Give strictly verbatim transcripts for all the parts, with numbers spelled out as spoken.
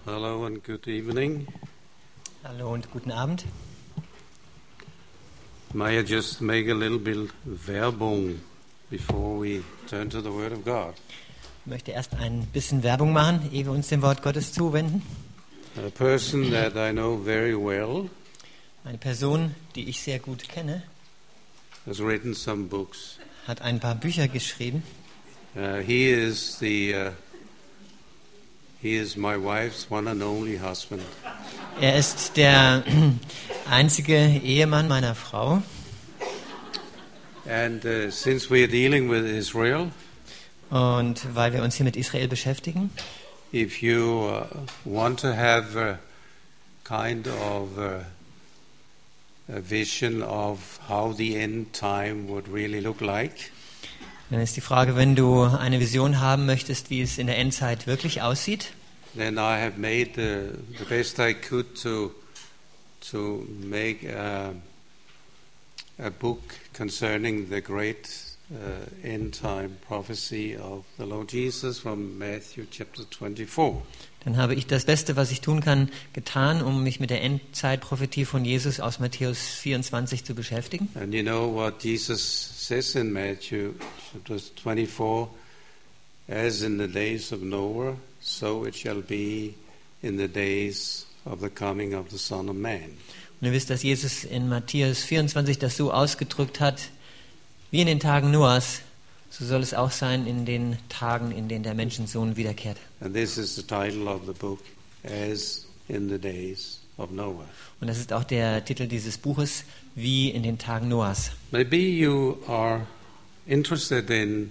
Hello and good evening. Hallo und guten Abend. May I just make a little bit Werbung before we turn to the Word of God? Ich möchte erst ein bisschen Werbung machen, ehe wir uns dem Wort Gottes zuwenden. A person that I know very well Eine Person, die ich sehr gut kenne, has written some books. hat ein paar Bücher geschrieben. Uh, he is the uh, he is my wife's one and only husband. Er ist der einzige Ehemann meiner Frau. And uh, since we are dealing with Israel, Und weil wir uns hier mit Israel beschäftigen, if you uh, want to have a kind of uh, a vision of how the end time would really look like, dann ist die Frage, wenn du eine Vision haben möchtest, wie es in der Endzeit wirklich aussieht, then I have made the, the best I could to to make a, a book concerning the great uh, end time prophecy of the Lord Jesus from Matthew chapter twenty-four. dann habe ich das Beste, was ich tun kann, getan, um mich mit der Endzeitprophetie von Jesus aus Matthäus vierundzwanzig zu beschäftigen. And you know what Jesus says in Matthew chapter twenty-four, as in the days of Noah, so it shall be in the days of the coming of the Son of Man. Und ihr wisst, dass Jesus in Matthäus vierundzwanzig das so ausgedrückt hat, wie in den Tagen Noahs, so soll es auch sein in den Tagen, in denen der Menschensohn wiederkehrt. And this is the title of the book, As in the Days of Noah. Und das ist auch der Titel dieses Buches, wie in den Tagen Noahs. Maybe you are interested in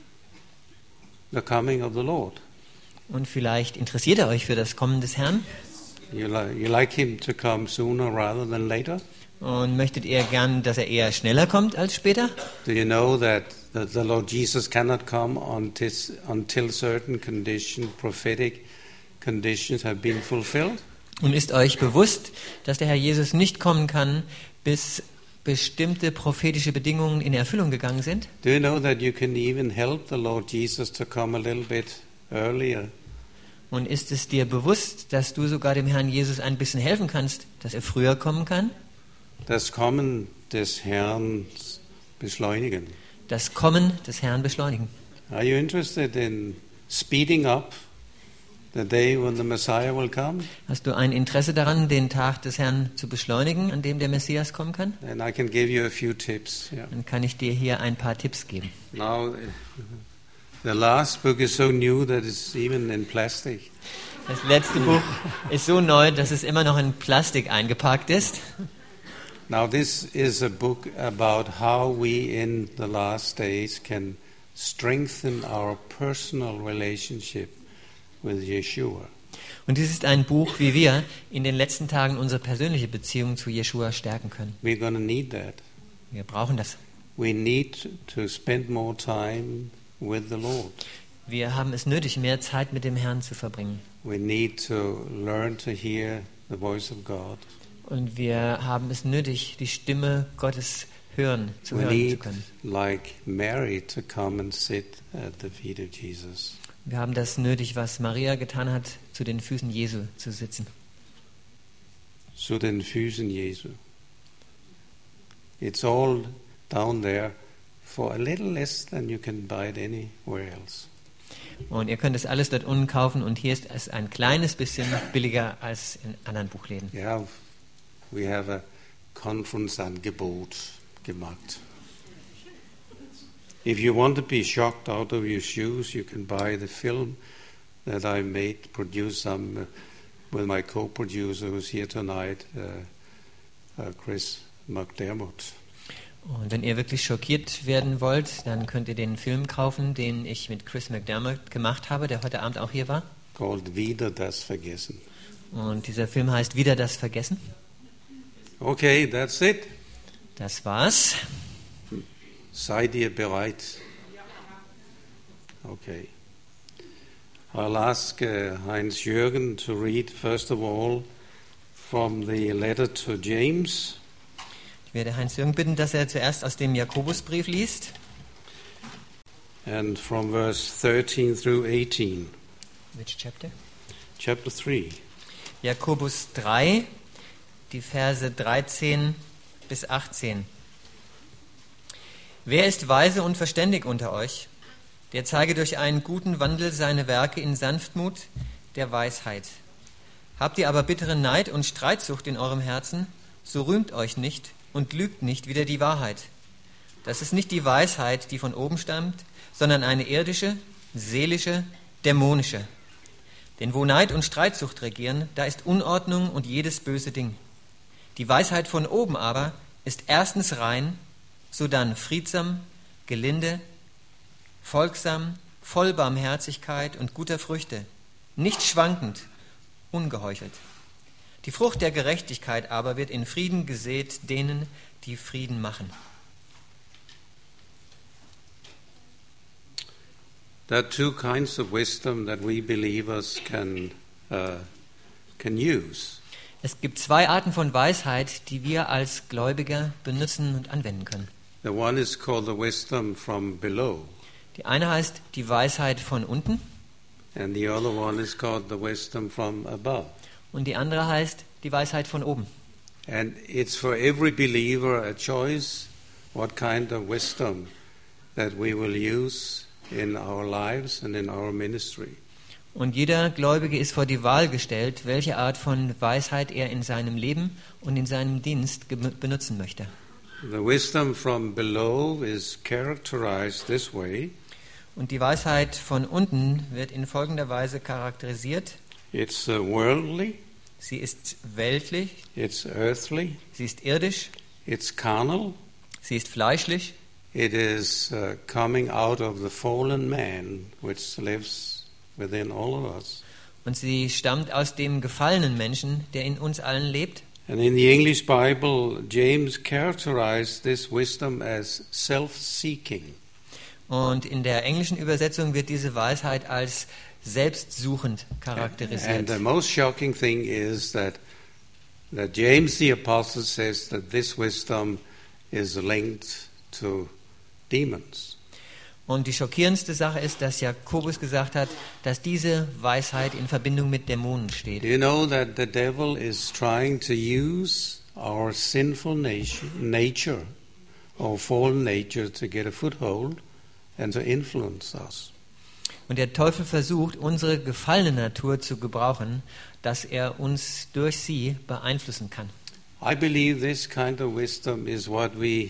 the coming of the Lord. Und vielleicht interessiert ihr euch für das Kommen des Herrn You, li- you like him to come sooner rather than later? und möchtet ihr gern, dass er eher schneller kommt als später? Do you know that the, the Lord Jesus cannot come until, until certain condition, prophetic conditions have been fulfilled? Und ist euch bewusst, dass der Herr Jesus nicht kommen kann, bis bestimmte prophetische Bedingungen in Erfüllung gegangen sind? Do you know that you can even help the Lord Jesus to come a little bit earlier? Und ist es dir bewusst, dass du sogar dem Herrn Jesus ein bisschen helfen kannst, dass er früher kommen kann? Das Kommen des Herrn beschleunigen. Das Kommen des Herrn beschleunigen. Are you interested in speeding up the day when the Messiah will come? Hast du ein Interesse daran, den Tag des Herrn zu beschleunigen, an dem der Messias kommen kann? And I can give you a few tips. Yeah. Dann kann ich dir hier ein paar Tipps geben. Now, the last book is so new that it's even in plastic. Das letzte Buch ist so neu, dass es immer noch in Plastik eingepackt ist. Now, this is a book about how we in the last days can strengthen our personal relationship with Yeshua. Und dies ist ein Buch, wie wir in den letzten Tagen unsere persönliche Beziehung zu Jeschua stärken können. We're going to need that. Wir brauchen das. We need to spend more time with the Lord. Wir haben es nötig, mehr Zeit mit dem Herrn zu verbringen. We need to learn to hear the voice of God. Und wir haben es nötig, die Stimme Gottes hören, zu We hören zu need, können. like Mary, to come and sit at the feet of Jesus. Wir haben das nötig, was Maria getan hat, zu den Füßen Jesu zu sitzen. Zu den Füßen Jesu. It's all down there for a little less than you can buy it anywhere else. Und ihr könnt es alles dort unten kaufen und hier ist es ein kleines bisschen billiger als in anderen Buchläden. Yeah, we have a Conference-Angebot gemacht. If you want to be shocked out of your shoes, you can buy the film that I made, produce some uh, with my co-producer who's here tonight, uh, uh, Chris McDermott. Und wenn ihr wirklich schockiert werden wollt, dann könnt ihr den Film kaufen, den ich mit Chris McDermott gemacht habe, der heute Abend auch hier war. Called Wieder das Vergessen. Und dieser Film heißt Wieder das Vergessen. Okay, that's it. Das war's. Seid ihr bereit? Okay. I'll ask uh, Heinz Jürgen to read first of all from the letter to James. Ich werde Heinz-Jürgen bitten, dass er zuerst aus dem Jakobusbrief liest. And from verse thirteen through eighteen. Which chapter? chapter three. Jakobus drei, die Verse dreizehn bis achtzehn. Wer ist weise und verständig unter euch? Der zeige durch einen guten Wandel seine Werke in Sanftmut der Weisheit. Habt ihr aber bitteren Neid und Streitsucht in eurem Herzen, so rühmt euch nicht und lügt nicht wider die Wahrheit. Das ist nicht die Weisheit, die von oben stammt, sondern eine irdische, seelische, dämonische. Denn wo Neid und Streitsucht regieren, da ist Unordnung und jedes böse Ding. Die Weisheit von oben aber ist erstens rein, sodann friedsam, gelinde, folgsam, voll Barmherzigkeit und guter Früchte, nicht schwankend, ungeheuchelt. Die Frucht der Gerechtigkeit aber wird in Frieden gesät denen, die Frieden machen. There are two kinds of wisdom that we believers can uh, can use. Es gibt zwei Arten von Weisheit, die wir als Gläubiger benutzen und anwenden können. The one is called the wisdom from below, Die eine heißt die Weisheit von unten and the other one is called the wisdom from above. und die andere heißt die Weisheit von oben. And it's for every believer a choice what kind of wisdom that we will use in our lives and in our ministry. Und jeder Gläubige ist vor die Wahl gestellt, welche Art von Weisheit er in seinem Leben und in seinem Dienst ge- benutzen möchte. The wisdom from below is characterized this way. Und die Weisheit von unten wird in folgender Weise charakterisiert. It's uh, worldly, Sie ist weltlich, it's earthly, sie ist irdisch, it's carnal, sie ist fleischlich, it is uh, coming out of the fallen man which lives within all of us. und sie stammt aus dem gefallenen Menschen, der in uns allen lebt. And in the English Bible, James characterized this wisdom as self-seeking. Und in der englischen Übersetzung wird diese Weisheit als selbstsuchend And charakterisiert. the most shocking thing is that that James the Apostle says that this wisdom is linked to demons. Und die schockierendste Sache ist, dass Jakobus gesagt hat, dass diese Weisheit in Verbindung mit Dämonen steht. Do you know that the devil is trying to use our sinful nation, nature, or fallen nature, to get a foothold and to influence us? Und der Teufel versucht, unsere gefallene Natur zu gebrauchen, dass er uns durch sie beeinflussen kann. I believe this kind of wisdom is what we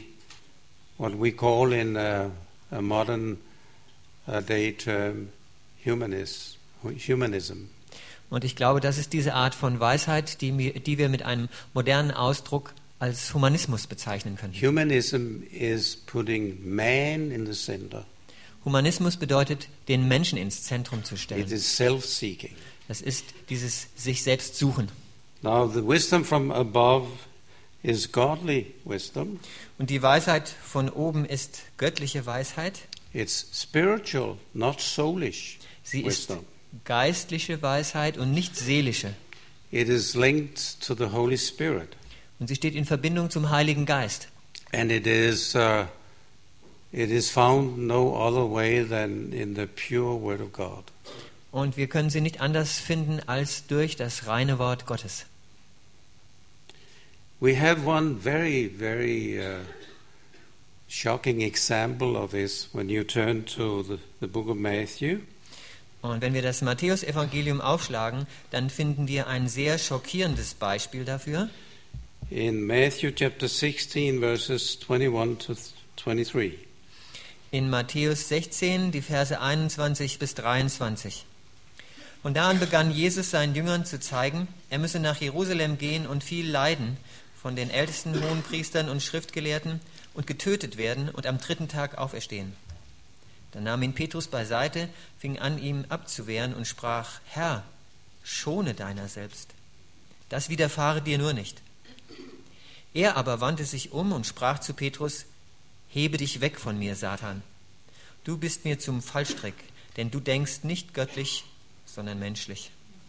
what we call in a, a modern uh, day term humanis, humanism. Und ich glaube, das ist diese Art von Weisheit, die, mir, die wir mit einem modernen Ausdruck als Humanismus bezeichnen können. Humanism is putting man in the center. Humanismus bedeutet, den Menschen ins Zentrum zu It stellen. is self-seeking. Das ist dieses sich selbst suchen. Now, the wisdom from above is godly wisdom. Und die Weisheit von oben ist göttliche Weisheit. It's spiritual, not soulish Sie ist wisdom. geistliche Weisheit und nicht seelische. It is linked to the Holy Spirit. Und sie steht in Verbindung zum Heiligen Geist. And it is uh, it is found no other way than in the pure Word of God. Und wir können sie nicht anders finden als durch das reine Wort Gottes. We have one very, very uh, shocking example of this when you turn to the, the book of Matthew. Und wenn wir das Matthäus-Evangelium aufschlagen, dann finden wir ein sehr schockierendes Beispiel dafür. In Matthew chapter sixteen, verses twenty-one to twenty-three. In Matthäus sechzehn, die Verse einundzwanzig bis dreiundzwanzig. Und daran begann Jesus seinen Jüngern zu zeigen, er müsse nach Jerusalem gehen und viel leiden von den ältesten Hohenpriestern und Schriftgelehrten und getötet werden und am dritten Tag auferstehen. Da nahm ihn Petrus beiseite, fing an, ihm abzuwehren und sprach, Herr, schone deiner selbst. Das widerfahre dir nur nicht. Er aber wandte sich um und sprach zu Petrus, hebe dich weg von mir, Satan. Du bist mir zum Fallstrick, denn du denkst nicht göttlich, sondern menschlich.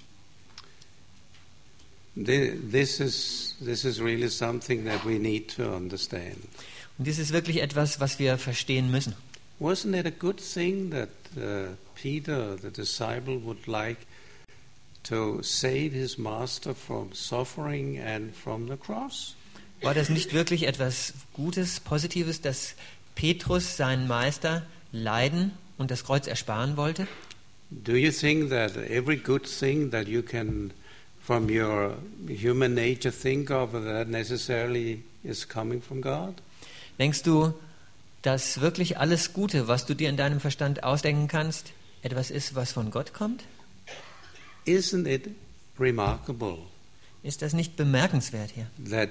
This is this is really something that we need to understand. Und dies ist wirklich etwas, was wir verstehen müssen. Wasn't it a good thing that uh, Peter, the disciple, would like to save his master from suffering and from the cross? War das nicht wirklich etwas Gutes, Positives, dass Petrus seinen Meister leiden und das Kreuz ersparen wollte? Do you think that every good thing that you can, from your human nature, think of, that necessarily is coming from God? Denkst du, dass wirklich alles Gute, was du dir in deinem Verstand ausdenken kannst, etwas ist, was von Gott kommt? Isn't it remarkable Ist das nicht bemerkenswert hier? that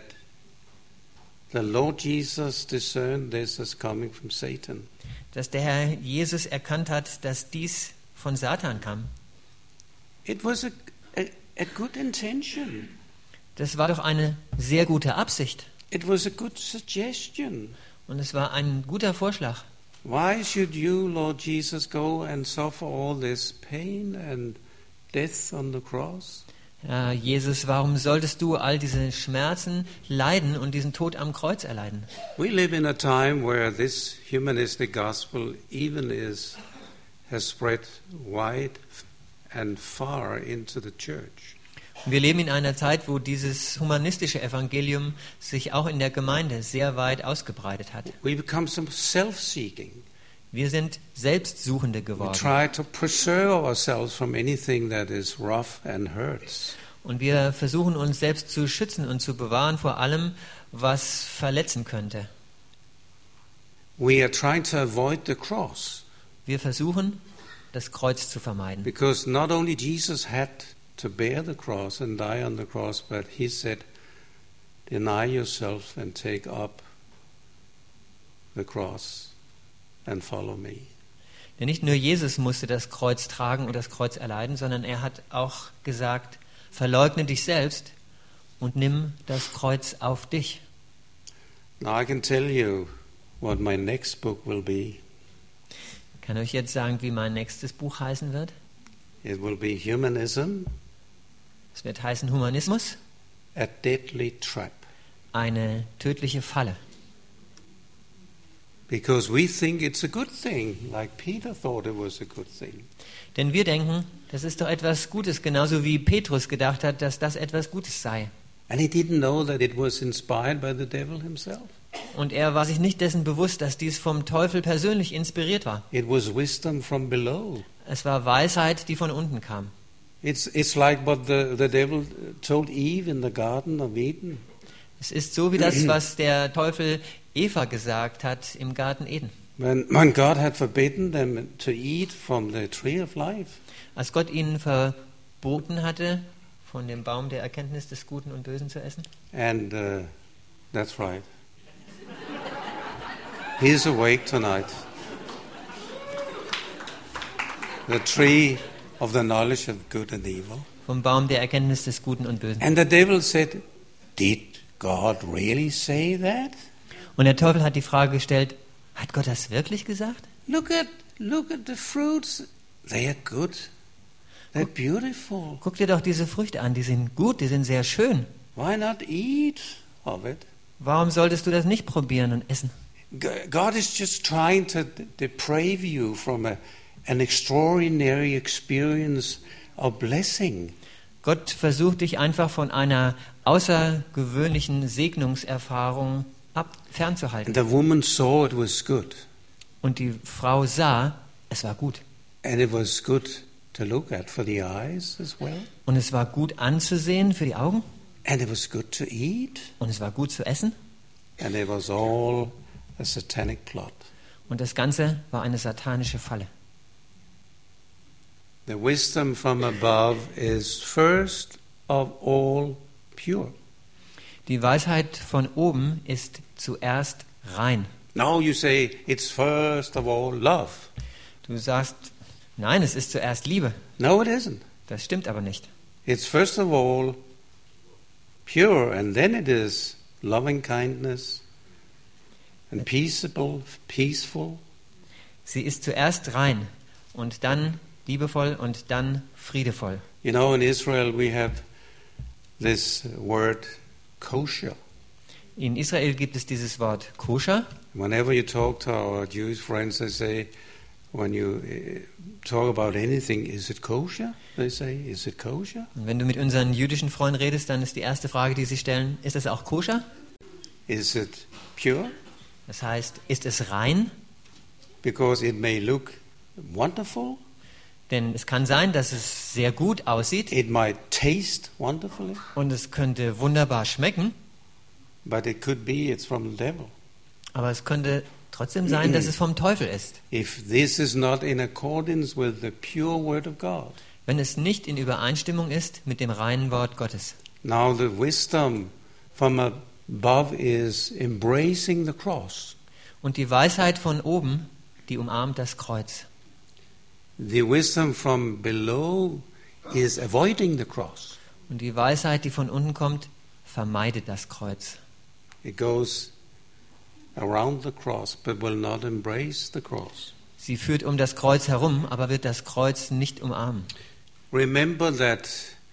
the Lord Jesus discerned this as coming from Satan? Dass der Herr Jesus erkannt hat, dass dies von Satan kam. It was a, a, a good intention. Das war doch eine sehr gute Absicht. It was a good suggestion. Und es war ein guter Vorschlag. Why should you, Lord Jesus, go and suffer all this pain and death on the cross? Ja, Jesus, warum solltest du all diese Schmerzen leiden und diesen Tod am Kreuz erleiden? We live in a time where this humanistic gospel even is has spread wide and far into the church. Wir leben in einer Zeit, wo dieses humanistische Evangelium sich auch in der Gemeinde sehr weit ausgebreitet hat. We become some self-seeking. Wir sind Selbstsuchende We geworden. try to preserve ourselves from anything that is rough and hurts. Und wir versuchen uns selbst zu schützen und zu bewahren vor allem, was verletzen könnte. We are trying to avoid the cross Wir versuchen, das Kreuz zu vermeiden. because not only Jesus had to bear the cross and die on the cross, but he said, deny yourself and take up the cross and follow me. Denn nicht nur Jesus musste das Kreuz tragen und das Kreuz erleiden, sondern er hat auch gesagt, verleugne dich selbst und nimm das Kreuz auf dich. Now I can tell you what my next book will be. Ich kann euch jetzt sagen, wie mein nächstes Buch heißen wird. It will be Humanism, Es wird heißen Humanismus, a deadly trap. eine tödliche Falle. Because we think it's a good thing, like Peter thought it was a good thing. Denn wir denken, das ist doch etwas Gutes, genauso wie Petrus gedacht hat, dass das etwas Gutes sei. And he didn't know that it was inspired by the devil himself. Und er war sich nicht dessen bewusst, dass dies vom Teufel persönlich inspiriert war. It was wisdom from below. Es war Weisheit, die von unten kam. It's, it's like what the, the devil told Eve in the Garden of Eden. Es ist so wie das, was der Teufel Eva gesagt hat im Garten Eden. When, when God had forbidden them to eat from the tree of life. Als Gott ihnen verboten hatte, von dem Baum der Erkenntnis des Guten und Bösen zu essen. And uh, that's right. He's awake tonight. The tree of the knowledge of good and evil. Vom Baum der Erkenntnis des Guten und Bösen. And the devil said, did God really say that? Und der Teufel hat die Frage gestellt, hat Gott das wirklich gesagt? Look at, look at the fruits. They are good. They're beautiful. Guck dir doch diese Früchte an, die sind gut, die sind sehr schön. Why not eat of it? Warum solltest du das nicht probieren und essen? G- God is just trying to d- deprave you from a, an extraordinary experience of blessing. Gott versucht dich einfach von einer außergewöhnlichen Segnungserfahrung ab, fernzuhalten. And the woman saw it was good. Und die Frau sah, es war gut. And it was good to look at for the eyes as well. Und es war gut anzusehen für die Augen. And it was good to eat. Und es war gut zu essen. And it was all a satanic plot. Und das Ganze war eine satanische Falle. The wisdom from above is first of all pure. Die Weisheit von oben ist zuerst rein. Now you say it's first of all love. Du sagst, nein, es ist zuerst Liebe. No, it isn't. Das stimmt aber nicht. It's first of all pure, and then it is loving kindness and peaceable, peaceful. Sie ist zuerst rein und dann liebevoll und dann friedevoll. You know, in Israel we have this word kosher. In Israel gibt es dieses Wort koscher. Whenever you talk to our Jewish friends, they say, when you uh, talk about anything, is it kosher? They say, is it kosher? Und wenn du mit unseren jüdischen Freunden redest, dann ist die erste Frage, die sie stellen, ist es auch koscher? Is it pure? Das heißt, ist es rein? Because it may look wonderful. Denn es kann sein, dass es sehr gut aussieht. It might taste wonderfully. Und es könnte wunderbar schmecken. But it could be it's from the devil. Aber es könnte trotzdem sein, dass es vom Teufel ist. If this is not in accordance with the pure word of God. Wenn es nicht in Übereinstimmung ist mit dem reinen Wort Gottes. Now the wisdom from above is embracing the cross. Und die Weisheit von oben, die umarmt das Kreuz. The wisdom from below is avoiding the cross. Und die Weisheit, die von unten kommt, vermeidet das Kreuz. It goes around the cross, but will not embrace the cross. Sie führt um das Kreuz herum, aber wird das Kreuz nicht umarmen. Remember that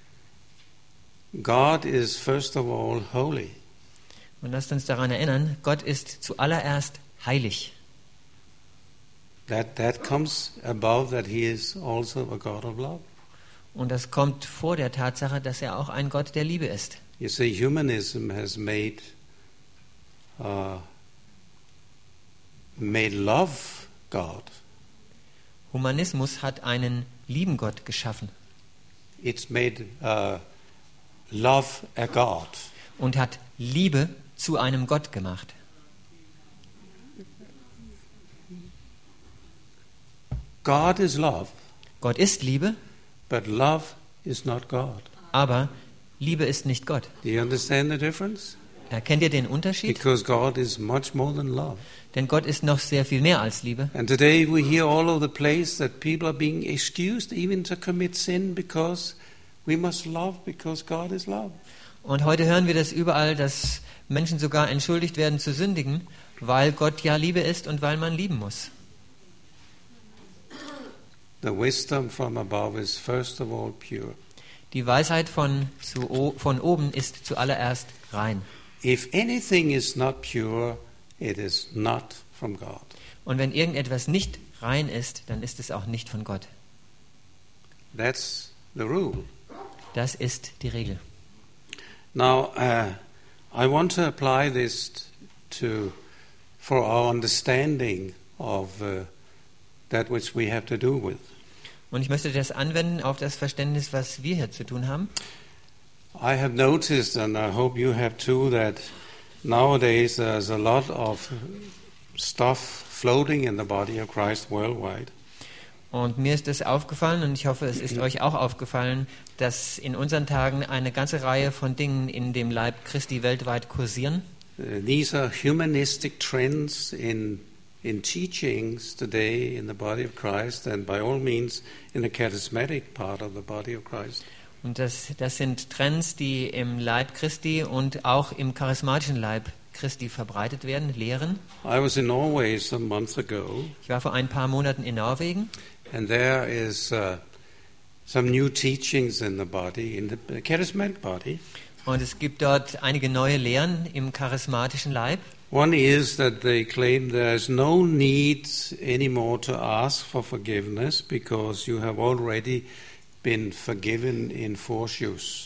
God is first of all holy. Und lasst uns daran erinnern, Gott ist zuallererst heilig. That that comes above that he is also a God of love. Und das kommt vor der Tatsache, dass er auch ein Gott der Liebe ist. You see, humanism has made uh, made love God. Humanismus hat einen lieben Gott geschaffen It's made uh, love a God. und hat Liebe zu einem Gott gemacht. God is love, Gott ist Liebe, but love is not God. aber Liebe ist nicht Gott. Do you understand the difference? Erkennt ihr den Unterschied? Because God is much more than love. Denn Gott ist noch sehr viel mehr als Liebe. And today we hear all over the place that people are being excused even to commit sin because we must love because God is love. Und heute hören wir das überall, dass Menschen sogar entschuldigt werden zu sündigen, weil Gott ja Liebe ist und weil man lieben muss. The wisdom from above is first of all pure. Die Weisheit von, zu, von oben ist zuallererst rein. If anything is not pure, it is not from God. Und wenn irgendetwas nicht rein ist, dann ist es auch nicht von Gott. That's the rule. Das ist die Regel. Now, uh, I want to apply this to for our understanding of uh, that which we have to do with. Und ich möchte das anwenden auf das Verständnis, was wir hier zu tun haben. I have noticed, and I hope you have too, that nowadays there's a lot of stuff floating in the body of Christ worldwide. Und mir ist das aufgefallen und ich hoffe, es ist euch auch aufgefallen, dass in unseren Tagen eine ganze Reihe von Dingen in dem Leib Christi weltweit kursieren. Uh, these are humanistic trends in in teachings today in the body of Christ, and by all means in the charismatic part of the body of Christ. Und das, das sind Trends, die im Leib Christi und auch im charismatischen Leib Christi verbreitet werden, Lehren. I was in Norway some months ago, Ich war vor ein paar Monaten in Norwegen and there is uh, some new teachings in the body, in the charismatic body. und es gibt dort einige neue Lehren im charismatischen Leib. One is that they claim there is no need anymore to ask for forgiveness because you have already been forgiven in Vorschuss.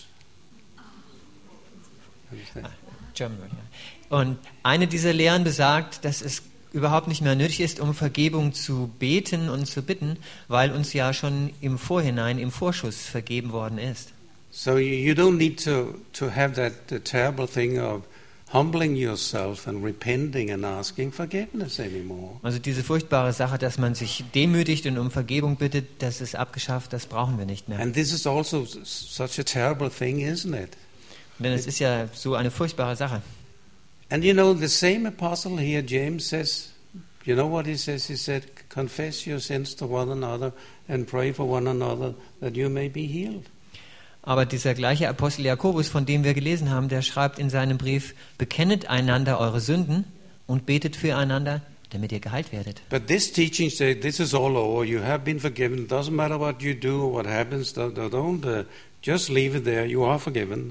Ah, German, ja. Und eine dieser Lehren besagt, dass es überhaupt nicht mehr nötig ist, um Vergebung zu beten und zu bitten, weil uns ja schon im Vorhinein, im Vorschuss vergeben worden ist. So you, you don't need to, to have that the terrible thing of humbling yourself and repenting and asking forgiveness anymore. Also diese furchtbare Sache, dass man sich demütigt und um Vergebung bittet, das ist abgeschafft, das brauchen wir nicht mehr. And this is also such a terrible thing, isn't it? Denn es ist ja so eine furchtbare Sache. And you know, the same apostle here, James, says, you know what he says? He said, confess your sins to one another and pray for one another that you may be healed. Aber dieser gleiche Apostel Jakobus, von dem wir gelesen haben, der schreibt in seinem Brief, bekennet einander eure Sünden und betet füreinander, damit ihr geheilt werdet. But this teaching says, this is all over, you have been forgiven, doesn't matter what you do or what happens, don't, don't uh, just leave it there, you are forgiven.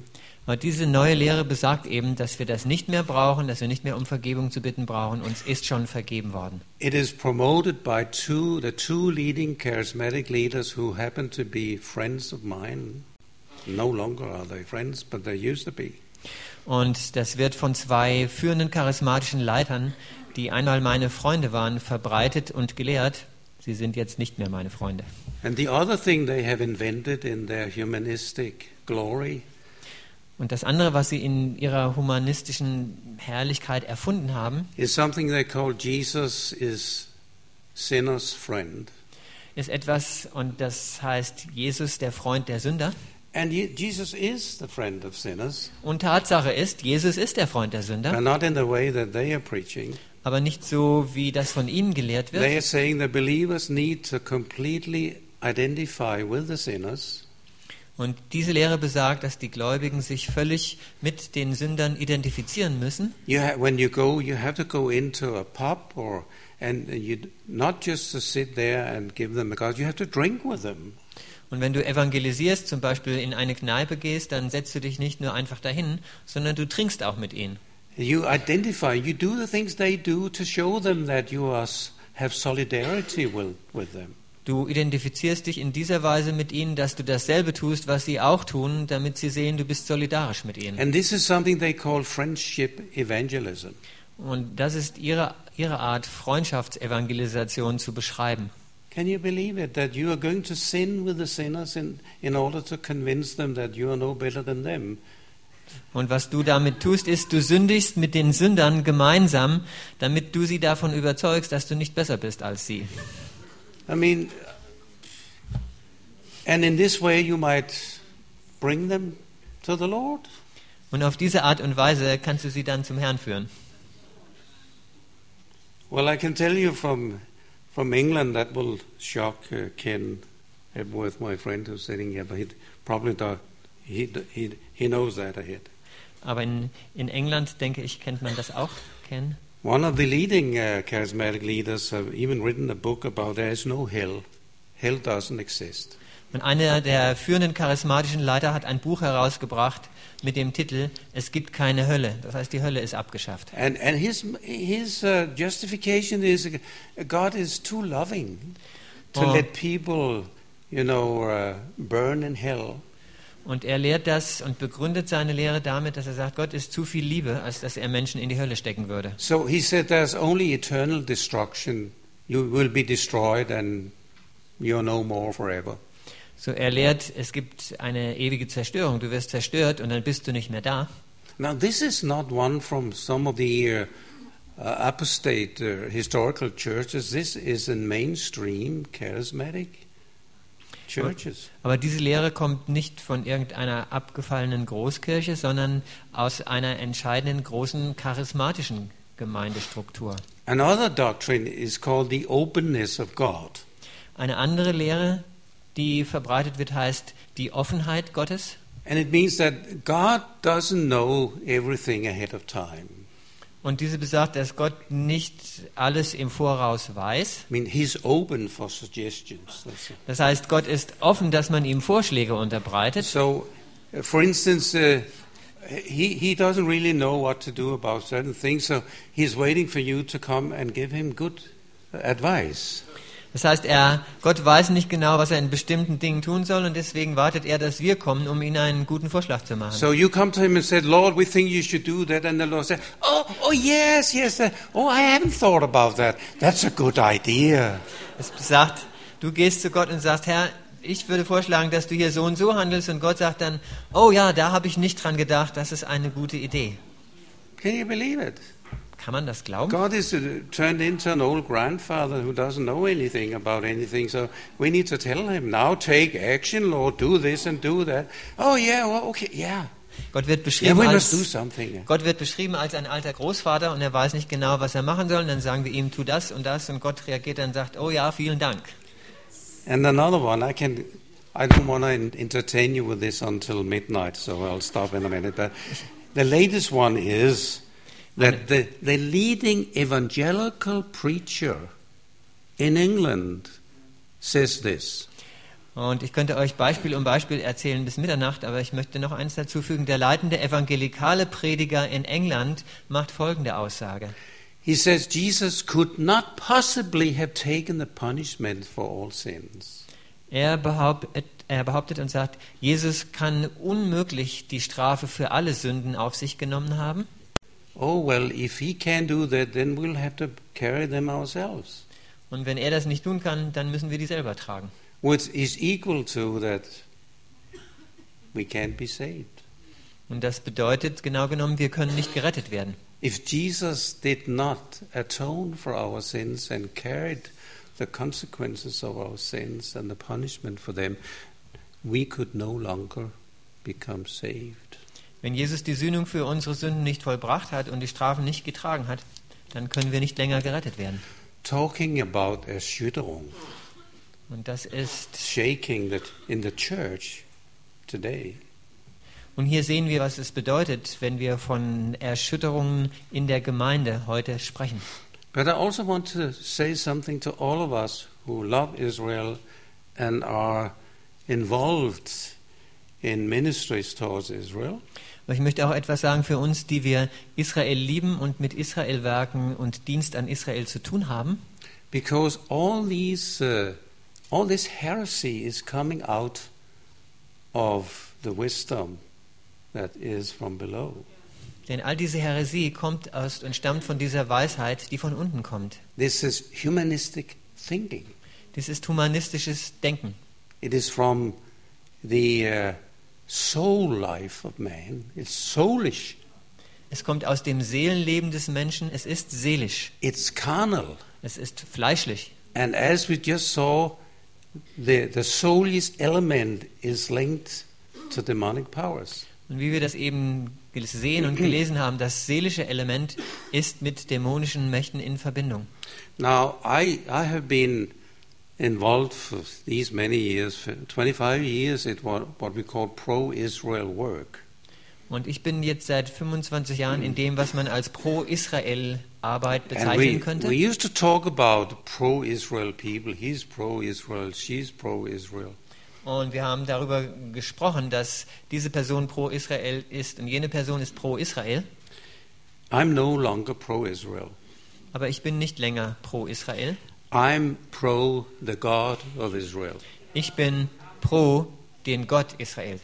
Aber diese neue Lehre besagt eben, dass wir das nicht mehr brauchen, dass wir nicht mehr um Vergebung zu bitten brauchen. Uns ist schon vergeben worden. It is promoted by two, the two leading charismatic leaders who happen to be friends of mine. No longer are they friends, but they used to be. Und das wird von zwei führenden charismatischen Leitern, die einmal meine Freunde waren, verbreitet und gelehrt. Sie sind jetzt nicht mehr meine Freunde. And the other thing they have invented in their humanistic glory Und das andere, was sie in ihrer humanistischen Herrlichkeit erfunden haben, is something they call Jesus is sinner's friend. ist etwas, und das heißt Jesus, der Freund der Sünder. And ye- Jesus is the friend of sinners, Und Tatsache ist, Jesus ist der Freund der but Sünder, not in the way that they are preaching. aber nicht so, wie das von ihnen gelehrt They wird. are saying the believers need to completely identify with the sinners Und diese Lehre besagt, dass die Gläubigen sich völlig mit den Sündern identifizieren müssen. You ha- when you go, you have to go into a pub, or and you not just to sit there and give them a glass. You have to drink with them. Und wenn du evangelisierst, zum Beispiel in eine Kneipe gehst, dann setzt du dich nicht nur einfach dahin, sondern du trinkst auch mit ihnen. You identify. You do the things they do to show them that you are, s- have solidarity with, with them. Du identifizierst dich in dieser Weise mit ihnen, dass du dasselbe tust, was sie auch tun, damit sie sehen, du bist solidarisch mit ihnen. And this is something they call friendship evangelism. Und das ist ihre, ihre Art, Freundschaftsevangelisation zu beschreiben. Can you believe it, that you are going to sin with the sinners in, in order to convince them that you are no better than them? Und was du damit tust, ist, du sündigst mit den Sündern gemeinsam, damit du sie davon überzeugst, dass du nicht besser bist als sie. I mean, and in this way you might bring them to the Lord. Und auf diese Art und Weise kannst du sie dann zum Herrn führen. Well, I can tell you from from England, that will shock uh, Ken Ebworth, my friend who's sitting here, but he probably do, he he he knows that ahead. Aber in, in England, denke ich, kennt man das auch, Ken. One of the leading uh, charismatic leaders have even written a book about there is no hell. Hell doesn't exist. Und einer der führenden charismatischen Leiter hat ein Buch herausgebracht mit dem Titel Es gibt keine Hölle. Das heißt, die Hölle ist abgeschafft. And and his his uh, justification is uh, God is too loving to Oh. let people, you know, uh, burn in hell. Und er lehrt das und begründet seine Lehre damit, dass er sagt, Gott ist zu viel Liebe, als dass er Menschen in die Hölle stecken würde. So he said there's only eternal destruction. You will be destroyed and you're no more forever. So er lehrt, es gibt eine ewige Zerstörung. Du wirst zerstört und dann bist du nicht mehr da. Now this is not one from some of the uh, uh, apostate uh, historical churches. This is in mainstream charismatic churches. Aber diese Lehre kommt nicht von irgendeiner abgefallenen Großkirche, sondern aus einer entscheidenden großen charismatischen Gemeindestruktur. Another doctrine is called the openness of God. Eine andere Lehre, die verbreitet wird, heißt die Offenheit Gottes. And it means that God doesn't know everything ahead of time. Und diese besagt, dass Gott nicht alles im Voraus weiß. I mean, He's open for suggestions. That's it. Das heißt, Gott ist offen, dass man ihm Vorschläge unterbreitet. So, uh, for instance, uh, he, he doesn't really know what to do about certain things, so he's waiting for you to come and give him good advice. Das heißt, er, Gott weiß nicht genau, was er in bestimmten Dingen tun soll, und deswegen wartet er, dass wir kommen, um ihm einen guten Vorschlag zu machen. So you come to him and said, Lord, we think you should do that. And the Lord said, oh, oh yes, yes. Uh, oh, I haven't thought about that. That's a good idea. Es sagt, du gehst zu Gott und sagst, Herr, ich würde vorschlagen, dass du hier so und so handelst, und Gott sagt dann, oh ja, da habe ich nicht dran gedacht, das ist eine gute Idee. Can you believe it? Kann man das glauben? God is uh, turned into an old grandfather who doesn't know anything about anything. So we need to tell him, now take action, Lord, do this and do that. Oh yeah, well, okay, yeah. Gott wird Yeah, beschrieben we must do als something. Gott wird beschrieben als ein alter Großvater, und er weiß nicht genau, was er machen soll. Und dann sagen wir ihm, tu das und das, und Gott reagiert dann und sagt, oh ja, vielen Dank. And another one, I can, I don't want to entertain you with this until midnight, so I'll stop in a minute. But the latest one is that the, the leading evangelical preacher in England says this. Und ich könnte euch Beispiel um Beispiel erzählen bis Mitternacht, aber ich möchte noch eins dazu fügen. Der leitende evangelikale Prediger in England macht folgende Aussage. He says Jesus could not possibly have taken the punishment for all sins. Er behauptet, er behauptet und sagt, Jesus kann unmöglich die Strafe für alle Sünden auf sich genommen haben. Oh, well, if he can't do that, then we'll have to carry them ourselves. Und wenn er das nicht tun kann, dann müssen wir die selber tragen. Which is equal to that we can't be saved. Und das bedeutet, genau genommen, wir können nicht gerettet werden. If Jesus did not atone for our sins and carried the consequences of our sins and the punishment for them, we could no longer become saved. Wenn Jesus die Sühnung für unsere Sünden nicht vollbracht hat und die Strafen nicht getragen hat, dann können wir nicht länger gerettet werden. Talking about Erschütterung, Und das ist, shaking that in the church today. und hier sehen wir, was es bedeutet, wenn wir von Erschütterungen in der Gemeinde heute sprechen. But I also want to say something to all of us who love Israel and are involved in ministries towards Israel. Aber ich möchte auch etwas sagen für uns, die wir Israel lieben und mit Israel werken und Dienst an Israel zu tun haben. Because all these, uh, all this heresy is coming out of the wisdom that is from below. Denn all diese Häresie kommt aus und stammt von dieser Weisheit, die von unten kommt. This is humanistic thinking. Dies ist humanistisches Denken. It is from the uh, soul life of man. It's soulish. Es kommt aus dem Seelenleben des Menschen. Es ist seelisch. It's carnal. Es ist fleischlich. And as we just saw, the, the soulish element is linked to demonic powers. Und wie wir das eben gesehen und gelesen haben, das seelische Element ist mit dämonischen Mächten in Verbindung. Now, I, I have been involved for these many years, for twenty-five years, in what, what we call pro-Israel work. Und ich bin jetzt seit fünfundzwanzig Jahren in dem, was man als Pro-Israel-Arbeit And bezeichnen we, könnte. we used to talk about pro-Israel people. He's pro-Israel, she's pro-Israel. Und wir haben darüber gesprochen, dass diese Person pro-Israel ist und jene Person ist pro-Israel. I'm no longer pro-Israel. Aber ich bin nicht länger pro-Israel. I'm pro the God of Israel. Ich bin pro den Gott Israel.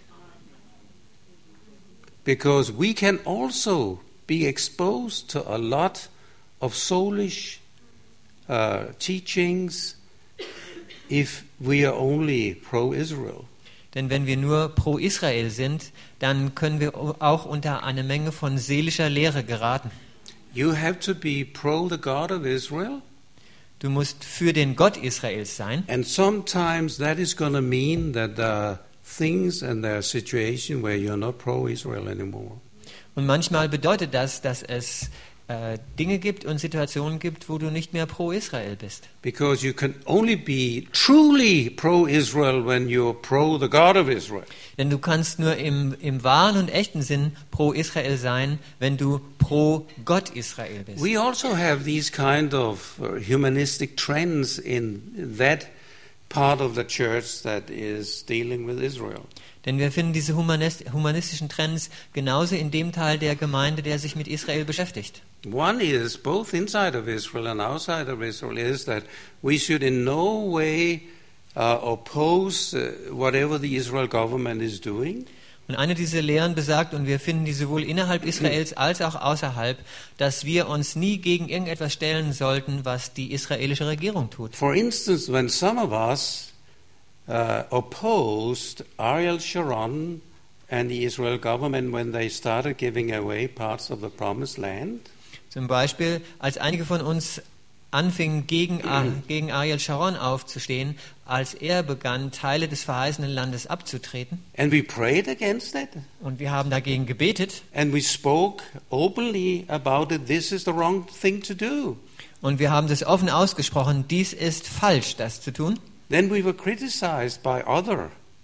Because we can also be exposed to a lot of soulish uh, teachings if we are only pro-Israel. Denn wenn wir nur pro-Israel sind, dann können wir auch unter eine Menge von seelischer Lehre geraten. You have to be pro the God of Israel. Du musst für den Gott Israels sein. And sometimes that is going to mean that there are things and there are situations where you're not pro-Israel anymore. Und manchmal bedeutet das, dass es äh, Dinge gibt und Situationen gibt, wo du nicht mehr pro-Israel bist. Because you can only be truly pro-Israel when you're pro the God of Israel. Denn du kannst nur im, im wahren und echten Sinn pro-Israel sein, wenn du pro-Gott Israel bist. We also have these kind of uh, humanistic trends in that part of the church that is dealing with Israel. Denn wir finden diese humanist humanistischen Trends genauso in dem Teil der Gemeinde, der sich mit Israel beschäftigt. One is, both inside of Israel and outside of Israel, is that we should in no way uh, oppose uh, whatever the Israel government is doing. Und eine dieser Lehren besagt, und wir finden die sowohl innerhalb Israels als auch außerhalb, dass wir uns nie gegen irgendetwas stellen sollten, was die israelische Regierung tut. For instance, when some of us uh, opposed Ariel Sharon and the Israel government when they started giving away parts of the promised land, Zum Beispiel, als einige von uns anfingen, gegen, gegen Ariel Sharon aufzustehen, als er begann, Teile des verheißenen Landes abzutreten. and we prayed against it, Und wir haben dagegen gebetet. and we spoke openly about it. This is the wrong thing to do. Und wir haben das offen ausgesprochen, dies ist falsch, das zu tun. Then we were criticized by other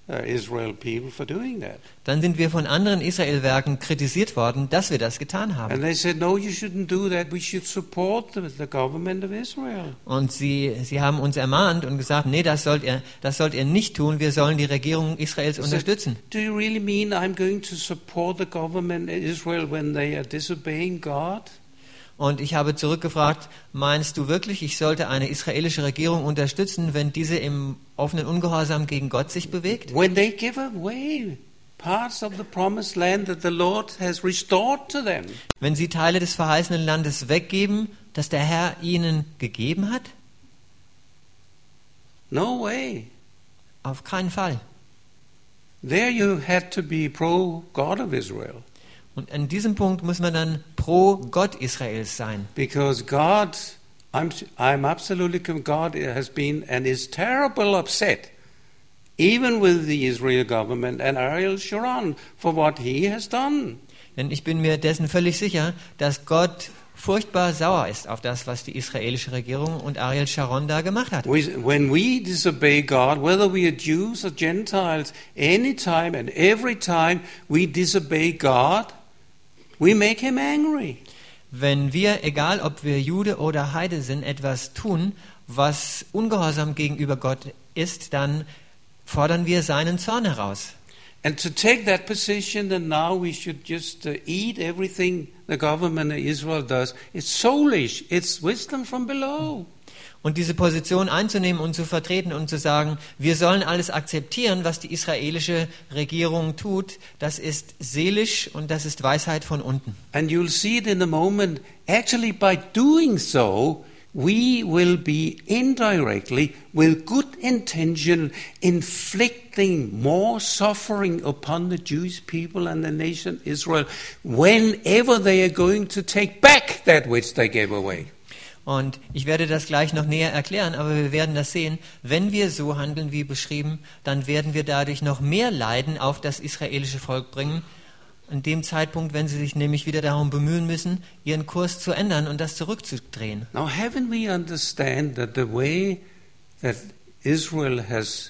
uh, Israel people for doing that. Dann sind wir von anderen Israelwerken kritisiert worden, dass wir das getan haben. And they said, no, you shouldn't do that. We should support the, the government of Israel. Und sie, sie haben uns ermahnt und gesagt, nee, das sollt ihr, das sollt ihr nicht tun. Wir sollen die Regierung Israels unterstützen. Do you really mean I'm going to support the government of Israel when they are disobeying God? Und ich habe zurückgefragt, meinst du wirklich, ich sollte eine israelische Regierung unterstützen, wenn diese im offenen Ungehorsam gegen Gott sich bewegt? When they give away parts of the promised land that the Lord has restored to them. Wenn sie Teile des verheißenen Landes weggeben, das der Herr ihnen gegeben hat? No way. Auf keinen Fall. There you had to be pro God of Israel. Und an diesem Punkt muss man dann pro Gott Israels sein. Because God, I'm, I'm absolutely convinced God has been and is terribly upset, even with the Israel government and Ariel Sharon, for what he has done. Denn ich bin mir dessen völlig sicher, dass Gott furchtbar sauer ist auf das, was die israelische Regierung und Ariel Sharon da gemacht hat. When we disobey God, whether we are Jews or Gentiles, anytime and every time we disobey God, we make him angry. Wenn wir, egal ob wir Jude oder Heide sind, etwas tun, was ungehorsam gegenüber Gott ist, dann fordern wir seinen Zorn heraus. And to take that position that now we should just uh, eat everything the government of Israel does, it's soulish, it's wisdom from below. Und diese Position einzunehmen und zu vertreten und zu sagen, wir sollen alles akzeptieren, was die israelische Regierung tut, das ist seelisch und das ist Weisheit von unten. And you'll see it in a moment. Actually, by doing so, we will be indirectly, with good intention, inflicting more suffering upon the Jewish people and the nation Israel whenever they are going to take back that which they gave away. Und ich werde das gleich noch näher erklären, aber wir werden das sehen. Wenn wir so handeln wie beschrieben, dann werden wir dadurch noch mehr Leiden auf das israelische Volk bringen. An dem Zeitpunkt, wenn sie sich nämlich wieder darum bemühen müssen, ihren Kurs zu ändern und das zurückzudrehen. Now, haven't we understand that the way that Israel has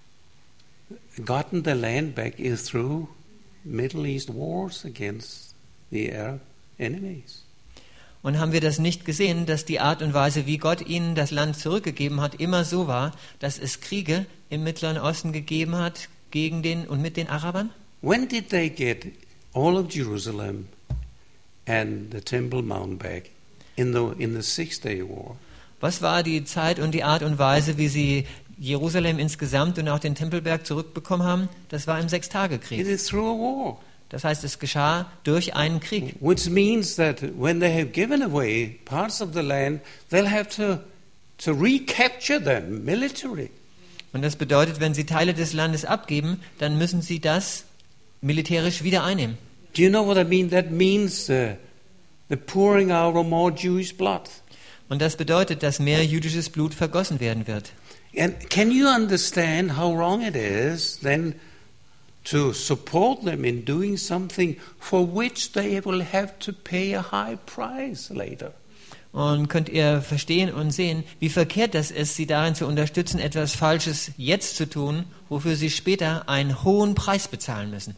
gotten the land back is through Middle East wars against the Arab enemies? Und haben wir das nicht gesehen, dass die Art und Weise, wie Gott ihnen das Land zurückgegeben hat, immer so war, dass es Kriege im Mittleren Osten gegeben hat gegen den und mit den Arabern? When did they get all of Jerusalem and the Temple Mount back? In the in the Six Day War. Was war die Zeit und die Art und Weise, wie sie Jerusalem insgesamt und auch den Tempelberg zurückbekommen haben? Das war im Sechstagekrieg. It is through a war. Das heißt, es geschah durch einen Krieg. Which means that when they have given away parts of the land, they'll have to, to recapture them militarily. Und das bedeutet, wenn sie Teile des Landes abgeben, dann müssen sie das militärisch wieder einnehmen. Do you know what I mean? That means uh, the pouring out of more Jewish blood. Und das bedeutet, dass mehr jüdisches Blut vergossen werden wird. And can you understand how wrong it is then to support them in doing something for which they will have to pay a high price later? Und könnt ihr verstehen und sehen, wie verkehrt das ist, sie darin zu unterstützen, etwas Falsches jetzt zu tun, wofür sie später einen hohen Preis bezahlen müssen.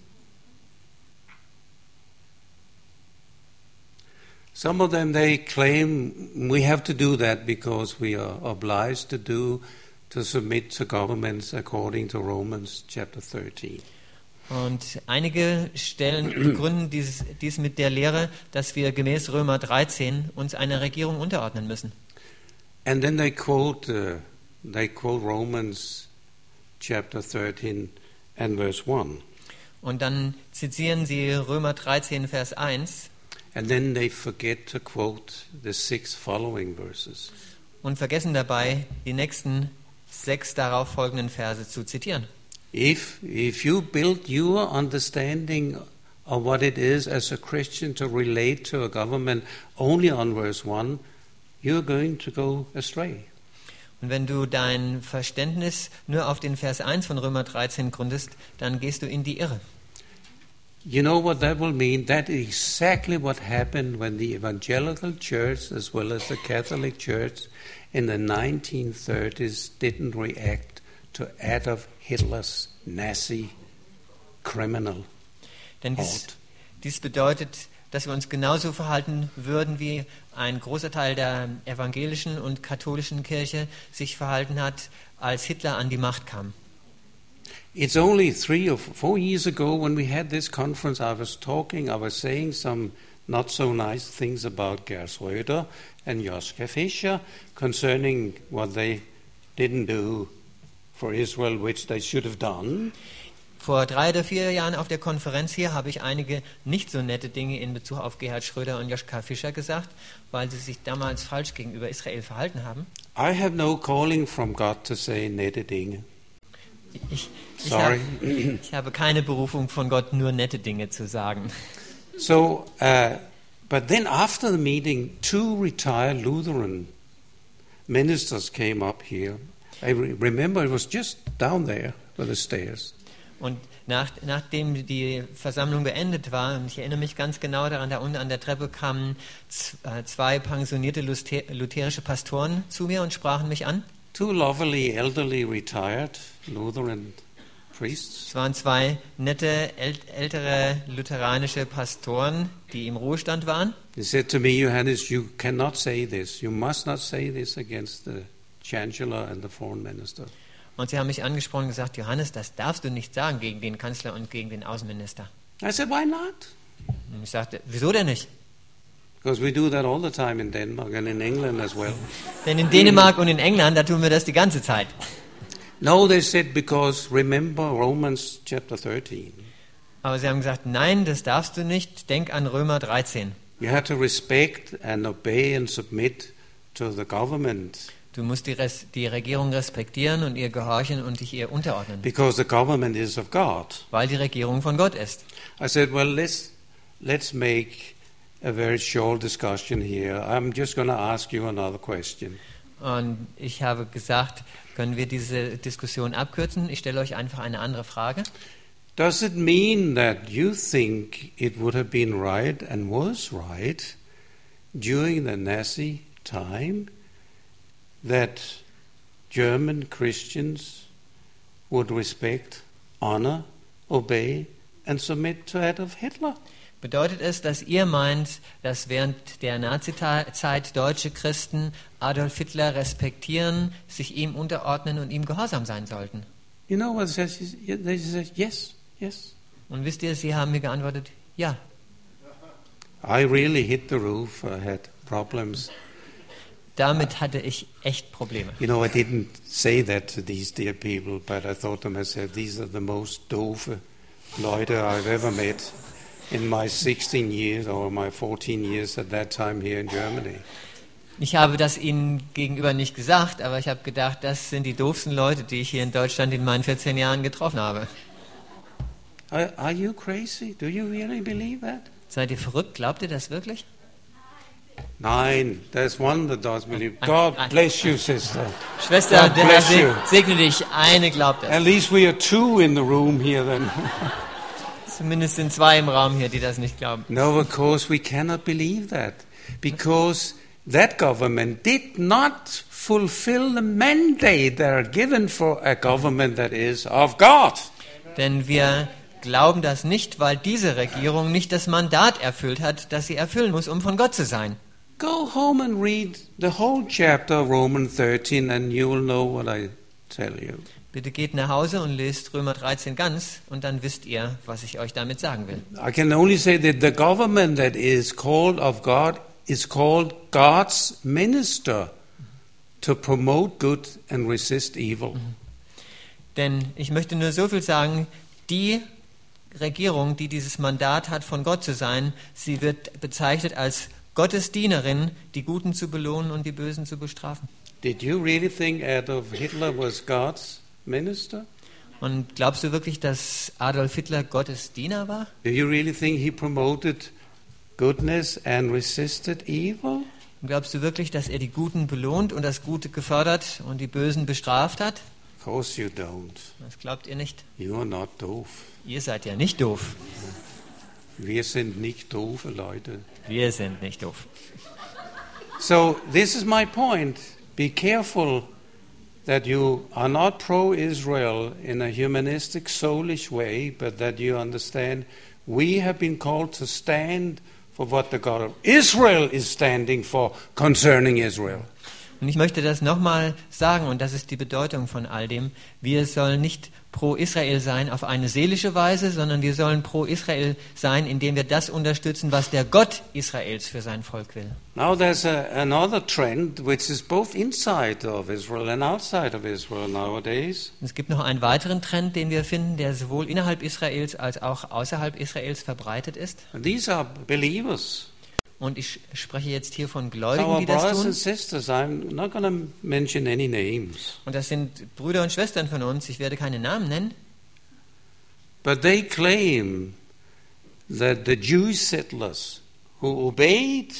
Some of them, they claim we have to do that because we are obliged to do, to submit to governments according to Romans chapter thirteen. Und einige stellen, begründen dies, dies mit der Lehre, dass wir gemäß Römer dreizehn uns einer Regierung unterordnen müssen. And then they quote, uh, they quote Romans chapter thirteen and verse one. Und dann zitieren sie Römer dreizehn, Vers eins. And then they forget to quote the six following verses. Und vergessen dabei, die nächsten sechs darauf folgenden Verse zu zitieren. If, if you build your understanding of what it is as a Christian to relate to a government only on verse one, you're going to go astray. Und wenn du dein Verständnis nur auf den Vers eins von Römer dreizehn gründest, dann gehst du in die Irre. You know what that will mean? That is exactly what happened when the evangelical church as well as the Catholic Church in the nineteen thirties didn't react to Adolf Hitler's Nazi criminal Denn dies, heart. dies bedeutet, dass wir uns genauso verhalten würden, wie ein großer Teil der evangelischen und katholischen Kirche sich verhalten hat, als Hitler an die Macht kam. It's only three or four years ago when we had this conference, I was talking, I was saying some not so nice things about Gerd Schröder and Joschka Fischer concerning what they didn't do for Israel, which they should have done. Vor drei oder vier Jahren auf der Konferenz hier habe ich einige nicht so nette Dinge in Bezug auf Gerhard Schröder und Joschka Fischer gesagt, weil sie sich damals falsch gegenüber Israel verhalten haben. I have no calling from God to say nette Dinge. Ich, ich, Sorry. habe, ich habe keine Berufung von Gott, nur nette Dinge zu sagen. So, uh, but then after the meeting, two retired Lutheran ministers came up here. I re- remember it was just down there by the stairs. Und nach, nachdem die Versammlung beendet war, und ich erinnere mich ganz genau daran, da unten an der Treppe kamen z- äh, zwei pensionierte Luther- lutherische Pastoren zu mir und sprachen mich an. Two lovely, elderly, retired Lutheran priests. Es waren zwei nette, äl- ältere lutheranische Pastoren, die im Ruhestand waren. They said to me, Johannes, you cannot say this. You must not say this against the Chancellor and the Foreign Minister. Und sie haben mich angesprochen und gesagt, Johannes, das darfst du nicht sagen gegen den Kanzler und gegen den Außenminister. I said, why not? Und ich sagte, wieso denn nicht? Because we do that all the time in Denmark and in England as well. Denn in Dänemark und in England, da tun wir das die ganze Zeit. No, they said, because remember Romans chapter thirteen. Aber sie haben gesagt, nein, das darfst du nicht, denk an Römer dreizehn. You have to respect and obey and submit to the government. Du musst die, Res- die Regierung respektieren und ihr gehorchen und dich ihr unterordnen, Because the government is of God. weil die Regierung von Gott ist. I said, well, let's, let's make a very short discussion here. I'm just going to ask you another question. Und ich habe gesagt, können wir diese Diskussion abkürzen? Ich stelle euch einfach eine andere Frage. Does it mean that you think it would have been right and was right during the Nazi time that German Christians would respect, honor, obey and submit to Adolf Hitler? Bedeutet es, dass ihr meint, dass während der Nazizeit deutsche Christen Adolf Hitler respektieren, sich ihm unterordnen und ihm gehorsam sein sollten? You know what it says? They said, yes, yes. Und wisst ihr, sie haben mir geantwortet, ja. I really hit the roof. I had problems. Damit hatte ich echt Probleme. You know, I didn't say that to these dear people, but I thought to myself, these are the most doofe Leute I've ever met in my sixteen years or my fourteen years at that time here in Germany. Ich habe das ihnen gegenüber nicht gesagt, aber ich habe gedacht, das sind die doofsten Leute, die ich hier in Deutschland in meinen vierzehn Jahren getroffen habe. Are, are you crazy? Do you really believe that? Seid ihr verrückt? Glaubt ihr das wirklich? Nein, there's one that does believe. I- God I- bless you, sister. Schwester, God der Herr bless seg you. segne dich. Eine glaubt At es. least we are two in the room here then. Zumindest sind zwei im Raum hier, die das nicht glauben. No, of course we cannot believe that because that government did not fulfill the mandate that are given for a government that is of God. Denn wir glauben das nicht, weil diese Regierung nicht das Mandat erfüllt hat, das sie erfüllen muss, um von Gott zu sein. Go home and read the whole chapter of Romans thirteen and you will know what I tell you. Bitte geht nach Hause und lest Römer dreizehn ganz und dann wisst ihr, was ich euch damit sagen will. I can only say that the government that is called of God is called God's minister to promote good and resist evil. Denn ich möchte nur so viel sagen, die Regierung, die dieses Mandat hat, von Gott zu sein, sie wird bezeichnet als Gottes Dienerin, die Guten zu belohnen und die Bösen zu bestrafen. Did you really think Adolf Hitler was God's minister? Und glaubst du wirklich, dass Adolf Hitler Gottes Diener war? Do you really think he promoted goodness and resisted evil? Und glaubst du wirklich, dass er die Guten belohnt und das Gute gefördert und die Bösen bestraft hat? Of course you don't. Das glaubt ihr nicht. You're not doof. Ihr seid ja nicht doof. Wir sind nicht doofe Leute. Wir sind nicht doof. So this is my point. Be careful that you are not pro-Israel in a humanistic, soulish way, but that you understand we have been called to stand for what the God of Israel is standing for concerning Israel. Und ich möchte das nochmal sagen, und das ist die Bedeutung von all dem. Wir sollen nicht pro-Israel sein auf eine seelische Weise, sondern wir sollen pro-Israel sein, indem wir das unterstützen, was der Gott Israels für sein Volk will. Now there's a, another trend which is both inside of Israel and outside of Israel nowadays. Es gibt noch einen weiteren Trend, den wir finden, der sowohl innerhalb Israels als auch außerhalb Israels verbreitet ist. And these are believers. Und ich spreche jetzt hier von So Gläubigen, our die das brothers tun. and sisters, I'm not going to mention any names, Und das sind Brüder und Schwestern von uns. Ich werde keine Namen nennen. but they claim that the Jewish settlers who obeyed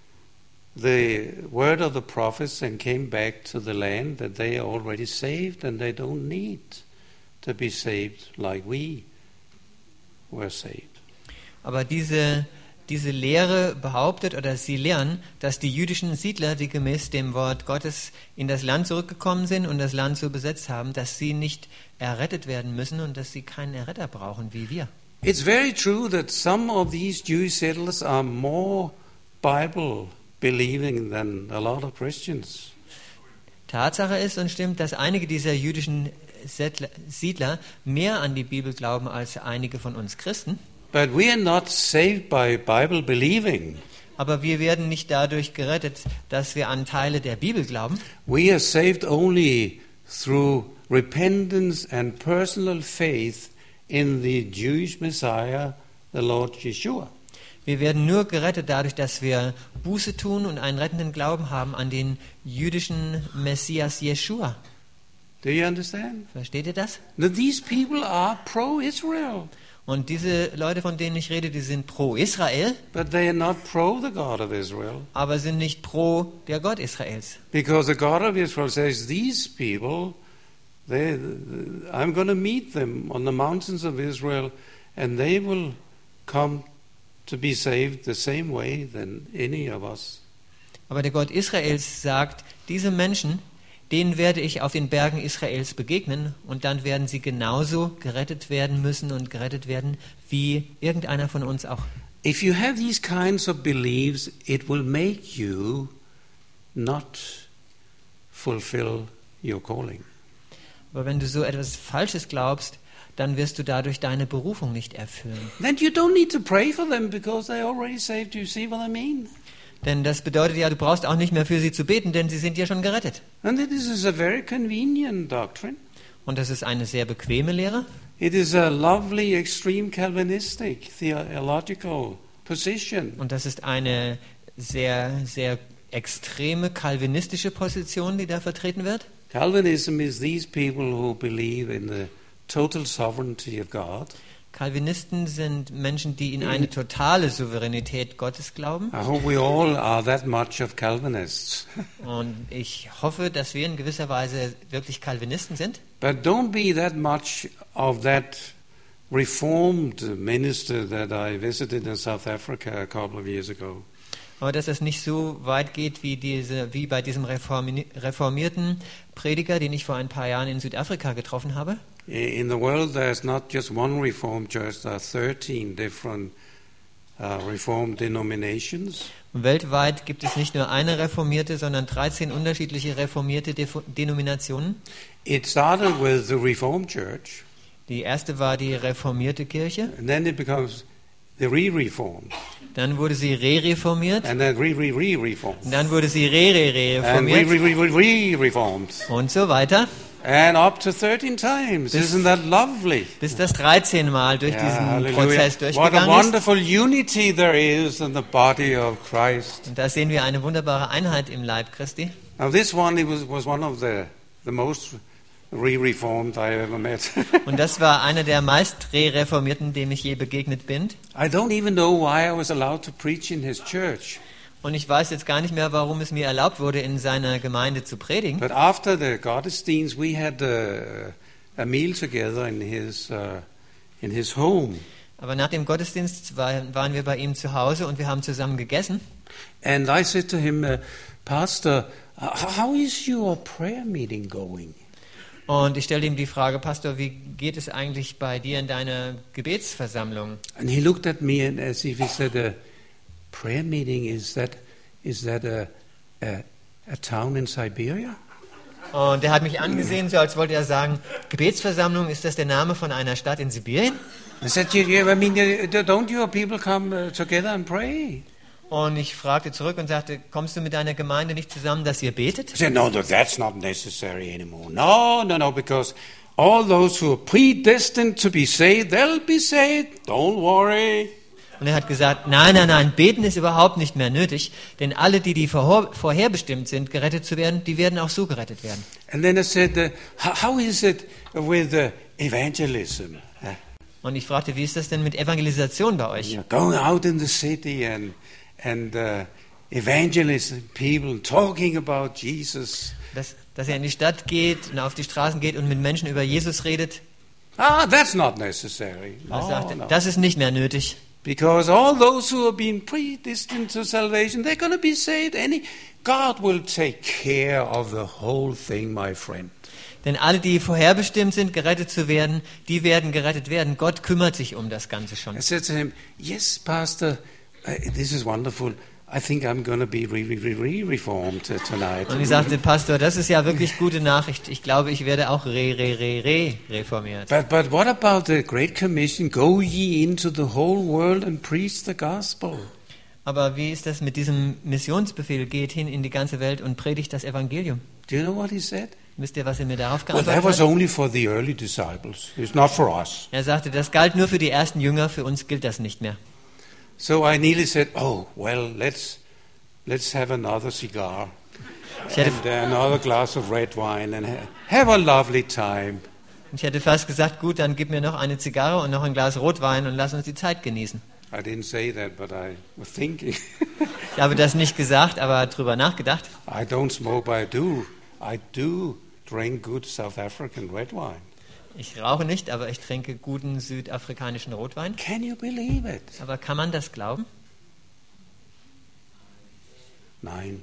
the word of the prophets and came back to the land, that they are already saved and they don't need to be saved like we were saved. Aber diese, diese Lehre behauptet, oder sie lehren, dass die jüdischen Siedler, die gemäß dem Wort Gottes in das Land zurückgekommen sind und das Land so besetzt haben, dass sie nicht errettet werden müssen und dass sie keinen Erretter brauchen wie wir. It's very true that some of these Jewish settlers are more Bible believing than a lot of Christians. Tatsache ist und stimmt, dass einige dieser jüdischen Siedler, Siedler mehr an die Bibel glauben als einige von uns Christen. But we are not saved by Bible believing. Aber wir werden nicht dadurch gerettet, dass wir an Teile der Bibel glauben. We are saved only through repentance and personal faith in the Jewish Messiah, the Lord Yeshua. Wir werden nur gerettet dadurch, dass wir Buße tun und einen rettenden Glauben haben an den jüdischen Messias Jeschua. Do you understand? Versteht ihr das? That these people are pro-Israel, Und diese Leute, von denen ich rede, die sind pro Israel, but they are not pro the God of Israel. aber sind nicht pro der Gott Israels. Because the God of Israel says, these people, they, I'm going to meet them on the mountains of Israel, and they will come to be saved the same way than any of us. Aber der Gott Israels sagt, diese Menschen, denen werde ich auf den Bergen Israels begegnen und dann werden sie genauso gerettet werden müssen und gerettet werden, wie irgendeiner von uns auch. If you have these kinds of beliefs, it will make you not fulfill your calling. Aber wenn du so etwas Falsches glaubst, dann wirst du dadurch deine Berufung nicht erfüllen. Then you don't need to pray for them because they're already saved. Do you see what I mean? Denn das bedeutet ja, du brauchst auch nicht mehr für sie zu beten, denn sie sind ja schon gerettet. And this is a very convenient doctrine. Und das ist eine sehr bequeme Lehre. It is a lovely, extreme Calvinistic theological position. Und das ist eine sehr, sehr extreme kalvinistische Position, die da vertreten wird. Calvinism is these people who believe in the total sovereignty of God. Calvinisten sind Menschen, die in eine totale Souveränität Gottes glauben. I hope we all are that much of Calvinists. Und ich hoffe, dass wir in gewisser Weise wirklich Calvinisten sind. But don't be that much of that Reformed minister that I visited in South Africa a couple of years ago. Aber dass es nicht so weit geht wie, diese, wie bei diesem reformi- reformierten Prediger, den ich vor ein paar Jahren in Südafrika getroffen habe. In the world, there's not just one Reformed church, there are thirteen different uh, Reformed denominations. Und weltweit gibt es nicht nur eine reformierte, sondern dreizehn unterschiedliche reformierte Defo- Denominationen. It started with the Reformed Church, Die erste war die reformierte Kirche, and then it becomes the Re-Reformed, dann wurde sie re-reformiert, and then Re-Re-Re-Reformed, und dann wurde sie and re-re-reformiert Re-Re-Re-Re-Reformed, und so weiter, and up to thirteen times. Bis- Isn't that lovely? bis das dreizehn Mal durch Yeah, diesen hallelujah. Prozess What a durchgegangen ist. wonderful unity there is in the body of Christ. Und da sehen wir eine wunderbare Einheit im Leib Christi. Now this one it was, was one of the, the most re-reformed I ever met. Und das war einer der meist re-reformierten, dem ich je begegnet bin. I don't even know why I was allowed to preach in his church. Und ich weiß jetzt gar nicht mehr, warum es mir erlaubt wurde, in seiner Gemeinde zu predigen. But after the Gottesdienst, we had a, a meal together in his uh, in his home, Aber nach dem Gottesdienst war, waren wir bei ihm zu Hause und wir haben zusammen gegessen. and I said to him, uh, Pastor, uh, how is your prayer meeting going? Und ich stellte ihm die Frage, Pastor, wie geht es eigentlich bei dir in deiner Gebetsversammlung? And he looked at me and as if he said, a prayer meeting, is that, is that a, a, a town in Siberia? Und er hat mich angesehen, so als wollte er sagen, Gebetsversammlung, ist das der Name von einer Stadt in Sibirien? I said, you, you, I mean, you- don't your people come uh, together and pray? Und ich fragte zurück und sagte, kommst du mit deiner Gemeinde nicht zusammen, dass ihr betet? He said, no, no, that's not necessary anymore. No, no, no, because all those who are predestined to be saved, they'll be saved. Don't worry. Und er hat gesagt, nein, nein, nein, beten ist überhaupt nicht mehr nötig, denn alle, die, die vorher- vorherbestimmt sind, gerettet zu werden, die werden auch so gerettet werden. And then I said, uh, how, how is it with uh, evangelism? Uh, Und ich fragte, wie ist das denn mit Evangelisation bei euch? you know, going out in the city and and uh, evangelism people, talking about Jesus. Dass, dass er in die Stadt geht und auf die Straßen geht und mit Menschen über Jesus redet. Ah, that's not necessary. Er No, sagte, no. das ist nicht mehr nötig. Because all those who have been predestined to salvation, they're going to be saved. Any God will take care of the whole thing, my friend. Denn alle, die vorherbestimmt sind, gerettet zu werden, die werden gerettet werden. Gott kümmert sich um das Ganze schon. I said to him, yes, Pastor, uh, this is wonderful. I think I'm going to be re- re- re- reformed uh, tonight. Und ich sagte, Pastor, das ist ja wirklich gute Nachricht. Ich glaube, ich werde auch re, re, re, re reformiert. But, but what about the Great Commission? Go ye into the whole world and preach the gospel. Aber wie ist das mit diesem Missionsbefehl? Geht hin in die ganze Welt und predigt das Evangelium. Do you know what he said? Wisst ihr, was er mir darauf Well, that geantwortet was hat? only for the early disciples. It's not for us. Er sagte, das galt nur für die ersten Jünger, für uns gilt das nicht mehr. So I nearly said, oh, well, let's, let's have another cigar Ich hätte, and uh, another glass of red wine and ha- have a lovely time. ich hätte fast gesagt, gut, dann gib mir noch eine Zigarre und noch ein Glas Rotwein und lass uns die Zeit genießen. I didn't say that, but I was thinking. Ich habe das nicht gesagt, aber drüber nachgedacht. I don't smoke, but I do. I do drink good South African red wine. Ich rauche nicht, aber ich trinke guten südafrikanischen Rotwein. Can you believe it? Aber kann man das glauben? Nein.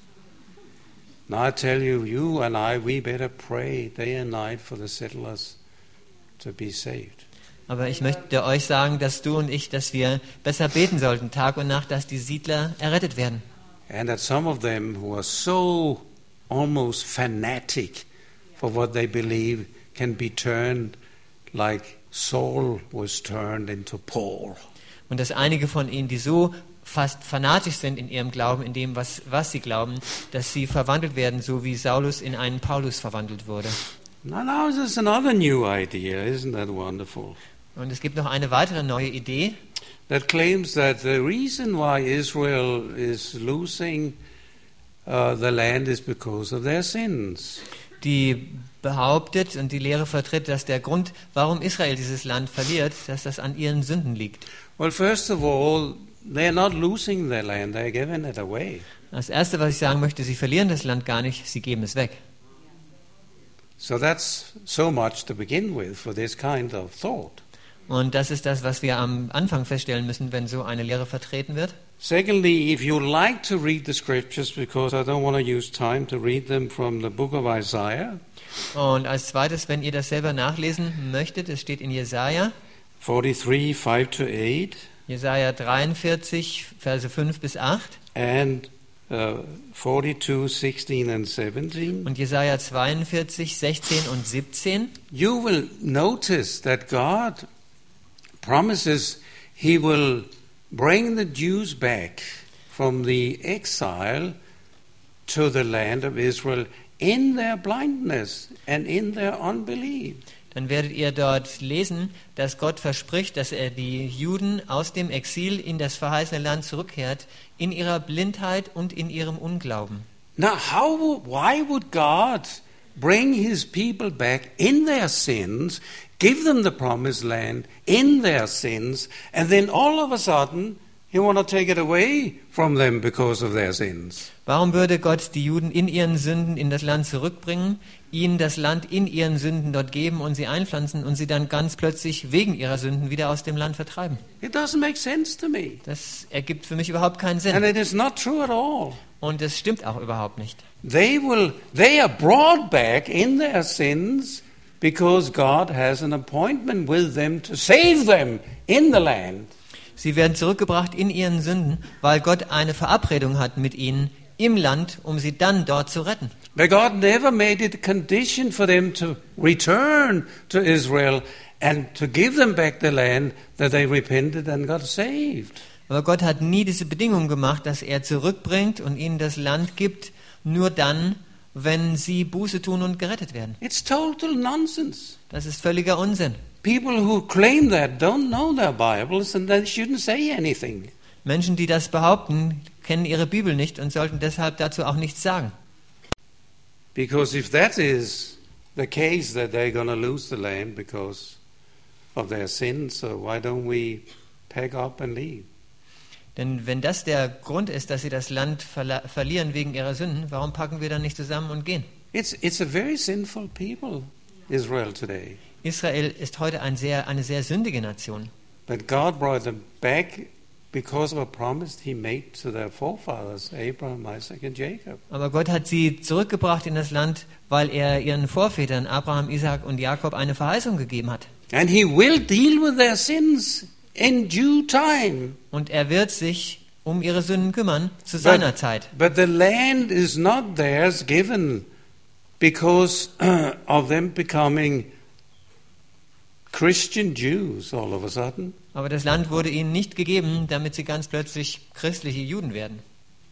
Now I tell you, you and I, we better pray day and night for the settlers to be saved. Aber ich möchte euch sagen, dass du und ich, dass wir besser beten sollten, Tag und Nacht, dass die Siedler errettet werden. And that some of them who are so almost fanatic for what they believe can be turned like Saul was turned into Paul. Und dass einige von ihnen, die so fast fanatisch sind in ihrem Glauben, in dem, was, was sie glauben, dass sie verwandelt werden, so wie Saulus in einen Paulus verwandelt wurde. Now, now there's another new idea, isn't that wonderful? Und es gibt noch eine weitere neue Idee, That claims that the reason why Israel is losing uh, the land is because of their sins. die behauptet und die Lehre vertritt, dass der Grund, warum Israel dieses Land verliert, dass das an ihren Sünden liegt. Well, first of all, they're not losing their land, they're giving it away. Das Erste, was ich sagen möchte, sie verlieren das Land gar nicht, sie geben es weg. So that's so much to begin with for this kind of thought. Und das ist das, was wir am Anfang feststellen müssen, wenn so eine Lehre vertreten wird. Secondly, if you like to read the scriptures, because I don't want to use time to read them from the book of Isaiah, Und als zweites, wenn ihr das selber nachlesen möchtet, es steht in Jesaja, forty-three, five to eight, Jesaja dreiundvierzig, Verse fünf bis acht and uh, forty-two, sixteen and seventeen, und Jesaja zweiundvierzig, sechzehn und siebzehn. you will notice that God promises He will bring the Jews back from the exile to the land of Israel in their blindness and in their unbelief. Dann werdet ihr dort lesen, dass Gott verspricht, dass er die Juden aus dem Exil in das verheißene Land zurückkehrt, in ihrer Blindheit und in ihrem Unglauben. Now, how, wo- why would God bring His people back in their sins, give them the promised land in their sins, and then all of a sudden He want to take it away from them because of their sins. Warum würde Gott die Juden in ihren Sünden in das Land zurückbringen, ihnen das Land in ihren Sünden dort geben und sie einpflanzen und sie dann ganz plötzlich wegen ihrer Sünden wieder aus dem Land vertreiben? It doesn't make sense to me. Das ergibt für mich überhaupt keinen And Sinn. it is not true at all. Und es stimmt auch überhaupt nicht. They will they are brought back in their sins because God has an appointment with them to save them in the land. Sie werden zurückgebracht in ihren Sünden, weil Gott eine Verabredung hat mit ihnen im Land, um sie dann dort zu retten. But God never made it a condition for them to return to Israel and to give them back the land that they repented and got saved. Aber Gott hat nie diese Bedingung gemacht, dass er zurückbringt und ihnen das Land gibt, nur dann, wenn sie Buße tun und gerettet werden. It's total nonsense. Das ist völliger Unsinn. People who claim that don't know their Bibles and they shouldn't say anything. Menschen, die das behaupten, kennen ihre Bibel nicht und sollten deshalb dazu auch nichts sagen. Because if that is the case that they're going to lose the land because of their sins, so why don't we pack up and leave? Denn wenn das der Grund ist, dass sie das Land verla- verlieren wegen ihrer Sünden, warum packen wir dann nicht zusammen und gehen? It's it's a very sinful people, Israel today. Israel ist heute ein sehr, eine sehr sündige Nation. But God brought them back because of a promise He made to their forefathers, Abraham, Isaac, and Jacob. Aber Gott hat sie zurückgebracht in das Land, weil er ihren Vorvätern Abraham, Isaac und Jakob eine Verheißung gegeben hat. And He will deal with their sins in due time. Und er wird sich um ihre Sünden kümmern zu seiner Zeit. But the land is not theirs given because uh, of them becoming Christian Jews all of a sudden. Aber das Land wurde ihnen nicht gegeben, damit sie ganz plötzlich christliche Juden werden,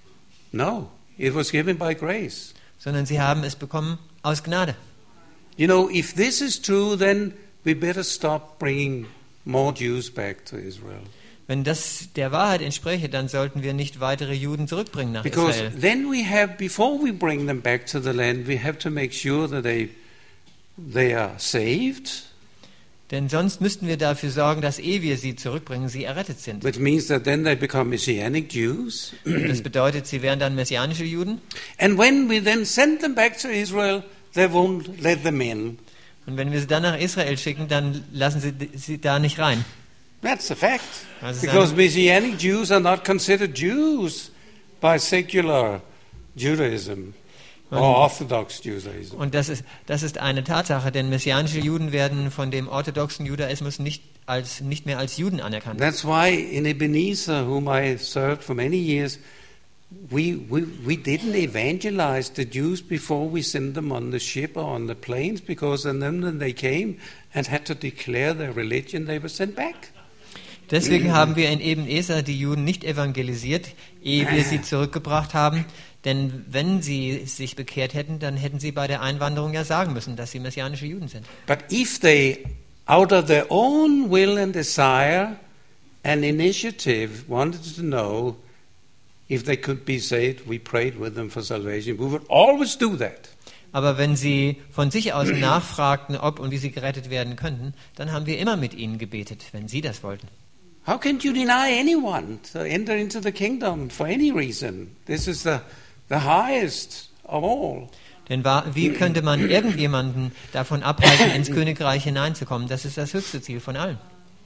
No, it was given by grace. sondern sie haben es bekommen aus Gnade. You know, if this is true, then we better stop bringing more Jews back to Israel. Wenn das der Wahrheit entspräche, dann sollten wir nicht weitere Juden zurückbringen nach Because Israel. then we have, before we bring them back to the land, we have to make sure that they they are saved, Denn sonst müssten wir dafür sorgen, dass ehe wir sie zurückbringen, sie errettet sind. which means that then they become Messianic Jews. Das bedeutet, sie wären dann messianische Juden. And when we then send them back to Israel, they won't let them in. Und wenn wir sie dann nach Israel schicken, dann lassen sie sie da nicht rein. That's a fact. Das ist Because ein- Messianic Jews are not considered Jews by secular Judaism or Orthodox Judaism. Und das ist, das ist eine Tatsache, denn messianische Juden werden von dem orthodoxen Judaismus nicht, als, nicht mehr als Juden anerkannt. That's why in Ebenezer, whom I served for many years, we, we, we didn't evangelize the Jews before we sent them on the ship or on the planes, because then when they came and had to declare their religion, they were sent back. Deswegen haben wir in Ebenezer die Juden nicht evangelisiert, ehe wir sie zurückgebracht haben. Denn wenn sie sich bekehrt hätten, dann hätten sie bei der Einwanderung ja sagen müssen, dass sie messianische Juden sind. But if they, out of their own will and desire and initiative, wanted to know if they could be saved, we prayed with them for salvation. We would always do that. Aber wenn sie von sich aus nachfragten, ob und wie sie gerettet werden könnten, dann haben wir immer mit ihnen gebetet, wenn sie das wollten. How can you deny anyone to enter into the kingdom for any reason? This is the, the highest of all. Denn wa- wie könnte man irgendjemanden davon abhalten, ins Königreich hineinzukommen? Das ist das höchste Ziel von allen.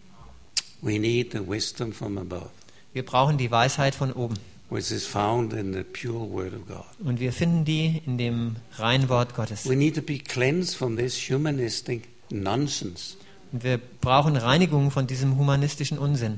We need the wisdom from above, Wir brauchen die Weisheit von oben. which is found in the pure word of God. Und wir finden die in dem reinen Wort Gottes. We need to be cleansed from this humanistic nonsense. Und wir brauchen Reinigung von diesem humanistischen Unsinn.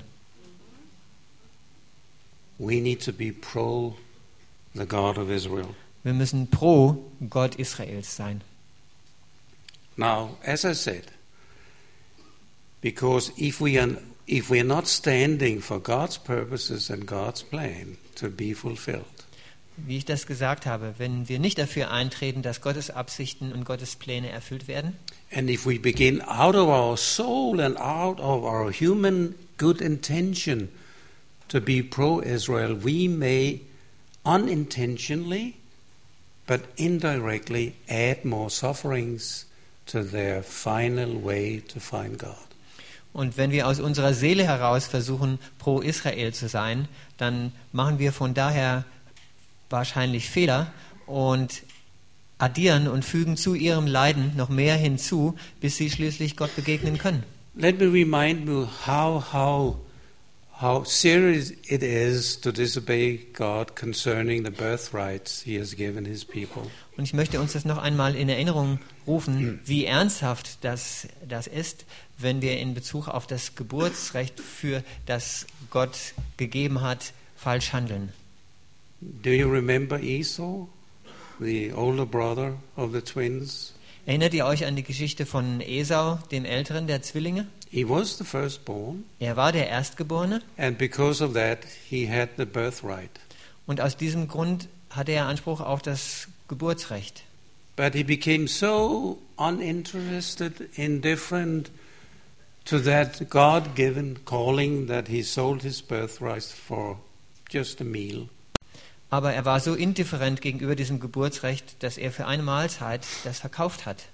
We need to be pro the God of Israel. Wir müssen pro Gott Israels sein. Now, as I said, because if we are if we are not standing for God's purposes and God's plan to be fulfilled, Wie ich das gesagt habe, wenn wir nicht dafür eintreten, dass Gottes Absichten und Gottes Pläne erfüllt werden, and if we begin out of our soul and out of our human good intention to be pro-Israel, we may unintentionally but indirectly add more sufferings to their final way to find God. Und wenn wir aus unserer Seele heraus versuchen, pro Israel zu sein, dann machen wir von daher wahrscheinlich Fehler und addieren und fügen zu ihrem Leiden noch mehr hinzu, bis sie schließlich Gott begegnen können. Let me remind you how how how serious it is to disobey God concerning the birthrights He has given His people. Und ich möchte uns das noch einmal in Erinnerung rufen, wie ernsthaft das, das ist, wenn wir in Bezug auf das Geburtsrecht, für das Gott gegeben hat, falsch handeln. Do you remember Esau, the older brother of the twins? Erinnert ihr euch an die Geschichte von Esau, dem Älteren der Zwillinge? He was the firstborn, Er war der Erstgeborene and because of that, he had the birthright. und aus diesem Grund hatte er Anspruch auf das Geburtsrecht. But he became so uninterested, indifferent to that God-given calling that he sold his birthright for just a meal. Aber er war so indifferent gegenüber diesem Geburtsrecht, dass er für eine Mahlzeit das verkauft hat.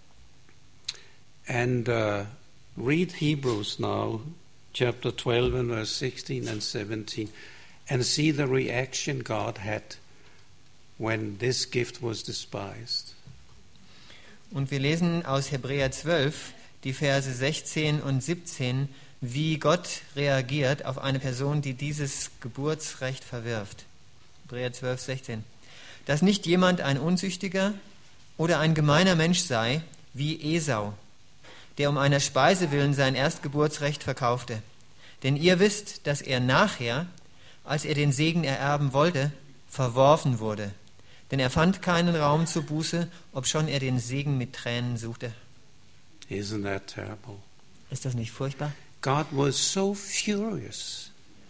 And uh, read Hebrews now, chapter twelve and verse sixteen and seventeen, and see the reaction God had when this gift was despised. Und wir lesen aus Hebräer zwölf, die Verse sechzehn und siebzehn, wie Gott reagiert auf eine Person, die dieses Geburtsrecht verwirft. Hebräer zwölf, sechzehn. Dass nicht jemand ein Unzüchtiger oder ein gemeiner Mensch sei, wie Esau, der um einer Speise willen sein Erstgeburtsrecht verkaufte. Denn ihr wisst, dass er nachher, als er den Segen ererben wollte, verworfen wurde. Denn er fand keinen Raum zur Buße, obschon er den Segen mit Tränen suchte. Isn't that terrible? Ist das nicht furchtbar? God was so furious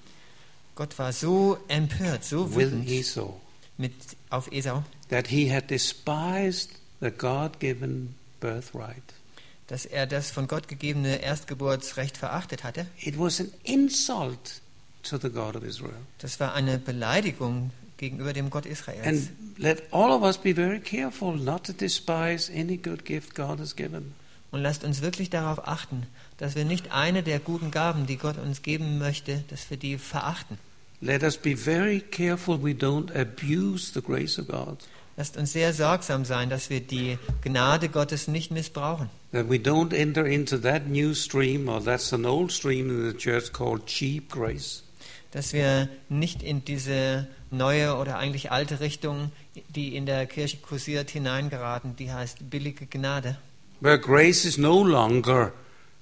Gott war so empört, so with wütend Esau mit, auf Esau, that he had despised the God-given birthright. dass er das von Gott gegebene Erstgeburtsrecht verachtet hatte. It was an insult to the God of Israel. Das war eine Beleidigung gegenüber dem Gott Israels. And let all of us be very careful not to despise any good gift God has given. Und lasst uns wirklich darauf achten, dass wir nicht eine der guten Gaben, die Gott uns geben möchte, dass wir die verachten. Let us be very careful we don't abuse the grace of God. Lasst uns sehr sorgsam sein, dass wir die Gnade Gottes nicht missbrauchen. That we don't enter into that new stream, or that's an old stream in the church called cheap grace. Dass wir nicht in diese neue oder eigentlich alte Richtung, die in der Kirche kursiert, hineingeraten, die heißt billige Gnade. Where grace is no longer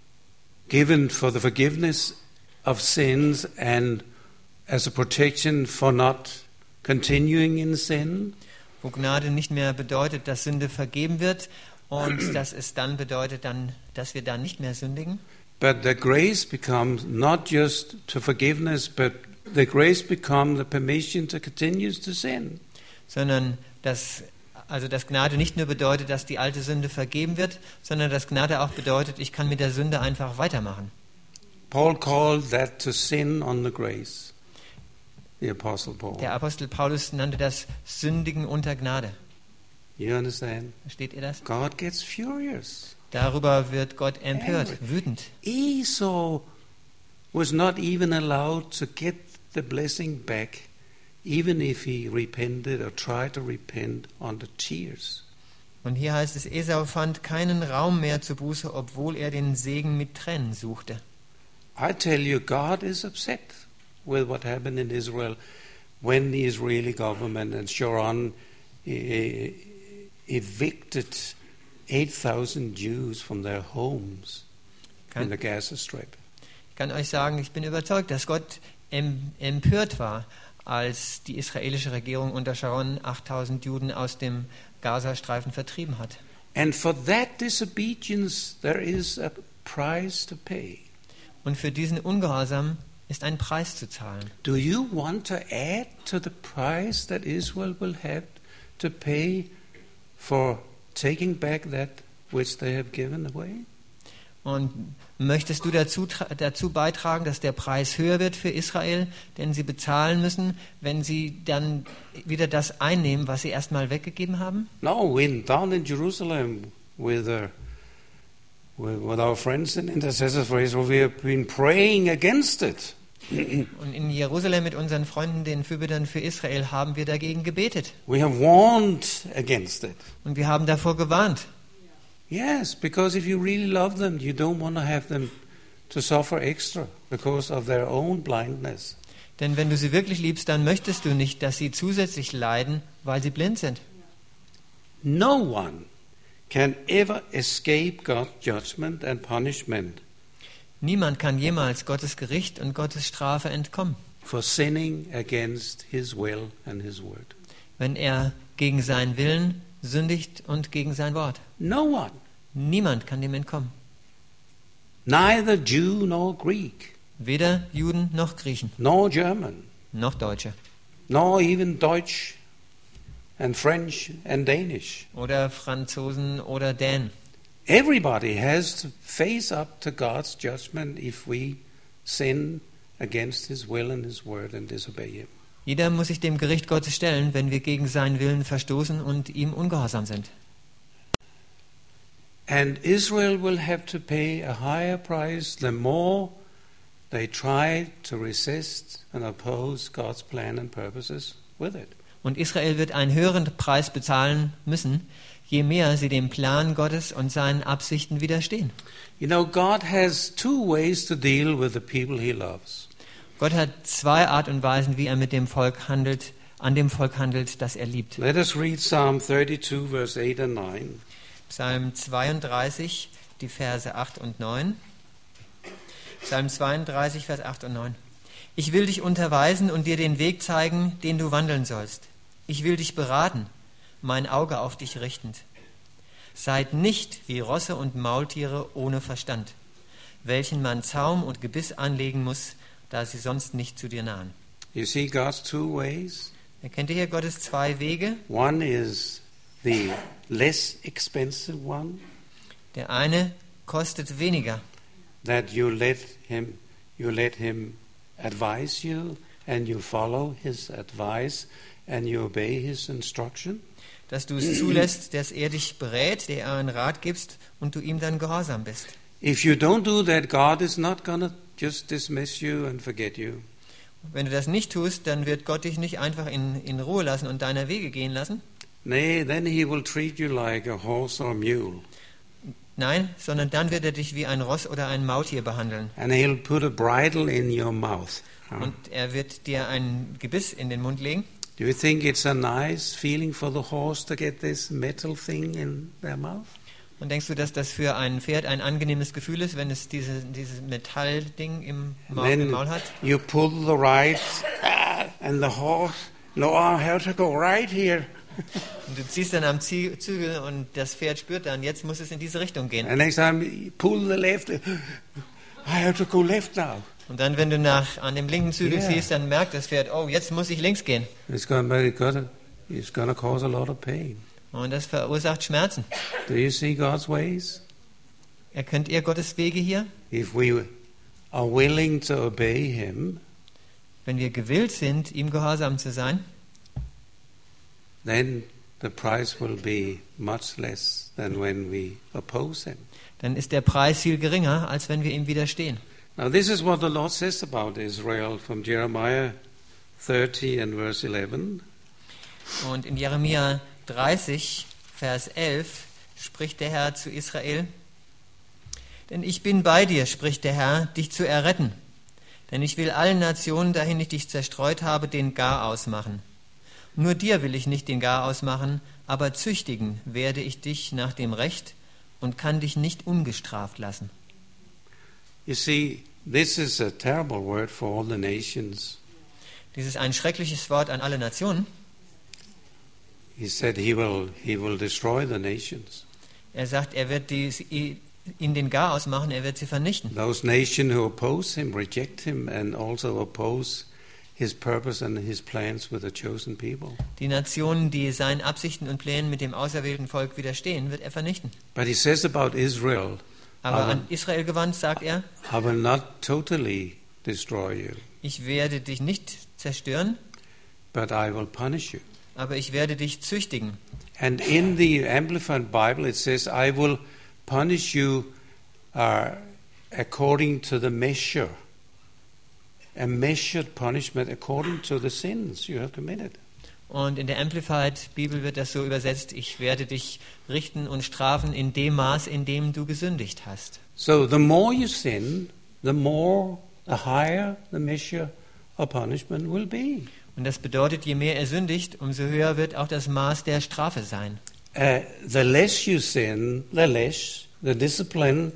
given for the forgiveness of sins and as a protection for not continuing in sin. Wo Gnade nicht mehr bedeutet, dass Sünde vergeben wird und dass es dann bedeutet, dann, dass wir dann nicht mehr sündigen. But the grace becomes not just to forgiveness, but the grace becomes the permission to continue to sin. Sondern dass, also dass Gnade nicht nur bedeutet, dass die alte Sünde vergeben wird, sondern dass Gnade auch bedeutet, ich kann mit der Sünde einfach weitermachen. Paul called that to sin on the grace. The Apostle Paul. Der Apostel Paulus nannte das Sündigen unter Gnade. You understand? Versteht ihr das? God gets furious. Darüber wird Gott empört, wütend. Esau was not even allowed to get the blessing back, even if he repented or tried to repent under tears. Und hier heißt es, Esau fand keinen Raum mehr zur Buße, obwohl er den Segen mit Tränen suchte. I tell you, God is upset with what happened in Israel when the Israeli government and Sharon eh, evicted eight thousand Jews from their homes Kann, in the Gaza Strip. ich kann euch sagen, ich bin überzeugt, dass Gott em, empört war, als die israelische Regierung unter Sharon achttausend Juden aus dem Gazastreifen vertrieben hat. And for that disobedience there is a price to pay. Und für diesen Ungehorsam ist ein Preis zu zahlen. Do you want to add to the price that Israel will have to pay for taking back that which they have given away? Und möchtest du dazu, dazu beitragen, dass der Preis höher wird für Israel, denn sie bezahlen müssen, wenn sie dann wieder das einnehmen, was sie erstmal weggegeben haben? No, in down in Jerusalem with the with, with our friends in Intercessors for Israel, we have been praying against it. Und in Jerusalem mit unseren Freunden, den Fürbittern für Israel, haben wir dagegen gebetet. We have warned against it. Und wir haben davor gewarnt. Yes, because if you really love them, you don't want to have them to suffer extra because of their own blindness. Denn wenn du sie wirklich liebst, dann möchtest du nicht, dass sie zusätzlich leiden, weil sie blind sind. No one can ever escape God's judgment and punishment Niemand kann jemals Gottes Gericht und Gottes Strafe entkommen, for sinning against his will and his word. wenn er gegen seinen Willen sündigt und gegen sein Wort. No one, Niemand kann dem entkommen. neither Jew nor Greek, Weder Juden noch Griechen, nor German, noch Deutsche nor even Deutsch and French and Danish. oder Franzosen oder Dänen. Everybody has to face up to God's judgment if we sin against his will and his word and disobey him. Jeder muss sich dem Gericht Gottes stellen, wenn wir gegen seinen Willen verstoßen und ihm ungehorsam sind. And Israel will have to pay a higher price the more they try to resist and oppose God's plan and purposes with it. Und Israel wird einen höheren Preis bezahlen müssen, je mehr sie dem Plan Gottes und seinen Absichten widerstehen. You know, God has two ways to deal with the people he loves. Gott hat zwei Art und Weisen, wie er mit dem Volk handelt, an dem Volk handelt, das er liebt. Let us read Psalm thirty-two, verse eight and nine. Psalm zweiunddreißig, die Verse acht und neun. Psalm zweiunddreißig, Vers acht und neun. Ich will dich unterweisen und dir den Weg zeigen, den du wandeln sollst. Ich will dich beraten, mein Auge auf dich richtend. Seid nicht wie Rosse und Maultiere ohne Verstand, welchen man Zaum und Gebiss anlegen muss, da sie sonst nicht zu dir nahen. You see God's two ways? Erkennt ihr hier Gottes zwei Wege? One is the less expensive one, Der eine kostet weniger, that you let him you let him advise you and you follow his advice and you obey his instruction. dass du es zulässt, dass er dich berät, der er einen Rat gibst und du ihm dann gehorsam bist. If you don't do that, God is not going to just dismiss you and forget you. Wenn du das nicht tust, dann wird Gott dich nicht einfach in, in Ruhe lassen und deiner Wege gehen lassen. Nay, then he will treat you like a horse or a mule. Nein, sondern dann wird er dich wie ein Ross oder ein Maultier behandeln. And he'll put a bridle in your mouth. Huh? Und er wird dir ein Gebiss in den Mund legen. Do you think it's a nice feeling for the horse to get this metal thing in their mouth? Und denkst du, dass das für ein Pferd ein angenehmes Gefühl ist, wenn es diese, dieses Metallding im Maul, im Then Maul hat? you pull the right, ah, and the horse, no, I have to go right here. Und du ziehst dann am Zie- Zügel und das Pferd spürt dann, jetzt muss es in diese Richtung gehen. And next time you pull the left, I have to go left now. Und dann, wenn du nach, an dem linken Zügel Yeah. ziehst, dann merkt das Pferd, oh, jetzt muss ich links gehen. It's going to, it's going to cause a lot of pain. Und das verursacht Schmerzen. Do you see God's ways? Erkennt ihr Gottes Wege hier? If we are willing to obey him, Wenn wir gewillt sind, ihm gehorsam zu sein, then the price will be much less than when we oppose him. dann ist der Preis viel geringer, als wenn wir ihm widerstehen. Now this is what the Lord says about Israel from Jeremiah thirty and verse eleven. Und in Jeremia dreißig, Vers elf, spricht der Herr zu Israel: Denn ich bin bei dir, spricht der Herr, dich zu erretten. Denn ich will allen Nationen, dahin ich dich zerstreut habe, den Garaus machen. Nur dir will ich nicht den Garaus machen, aber züchtigen werde ich dich nach dem Recht und kann dich nicht ungestraft lassen. You see, this is a terrible word for all the nations. Dies ist ein schreckliches Wort an alle Nationen. He said he will he will destroy the nations. Er sagt, er wird die, ihnen den Garaus machen, er wird sie vernichten. Those nations who oppose him, reject him, and also oppose his purpose and his plans with the chosen people. Die Nationen, die seinen Absichten und Plänen mit dem auserwählten Volk widerstehen, wird er vernichten. But he says about Israel, Aber I will, an Israel gewandt sagt er: I will not totally destroy you, Ich werde dich nicht zerstören, but I will punish you. aber ich werde dich züchtigen. And in the Amplified Bible it says, I will punish you are according to the measure, a measured punishment according to the sins you have committed. Und in der Amplified Bibel wird das so übersetzt: Ich werde dich richten und strafen in dem Maß, in dem du gesündigt hast. So the more you sin, the more, the higher the measure of punishment will be. Und das bedeutet, je mehr er sündigt, umso höher wird auch das Maß der Strafe sein. Uh, the less you sin, the less the discipline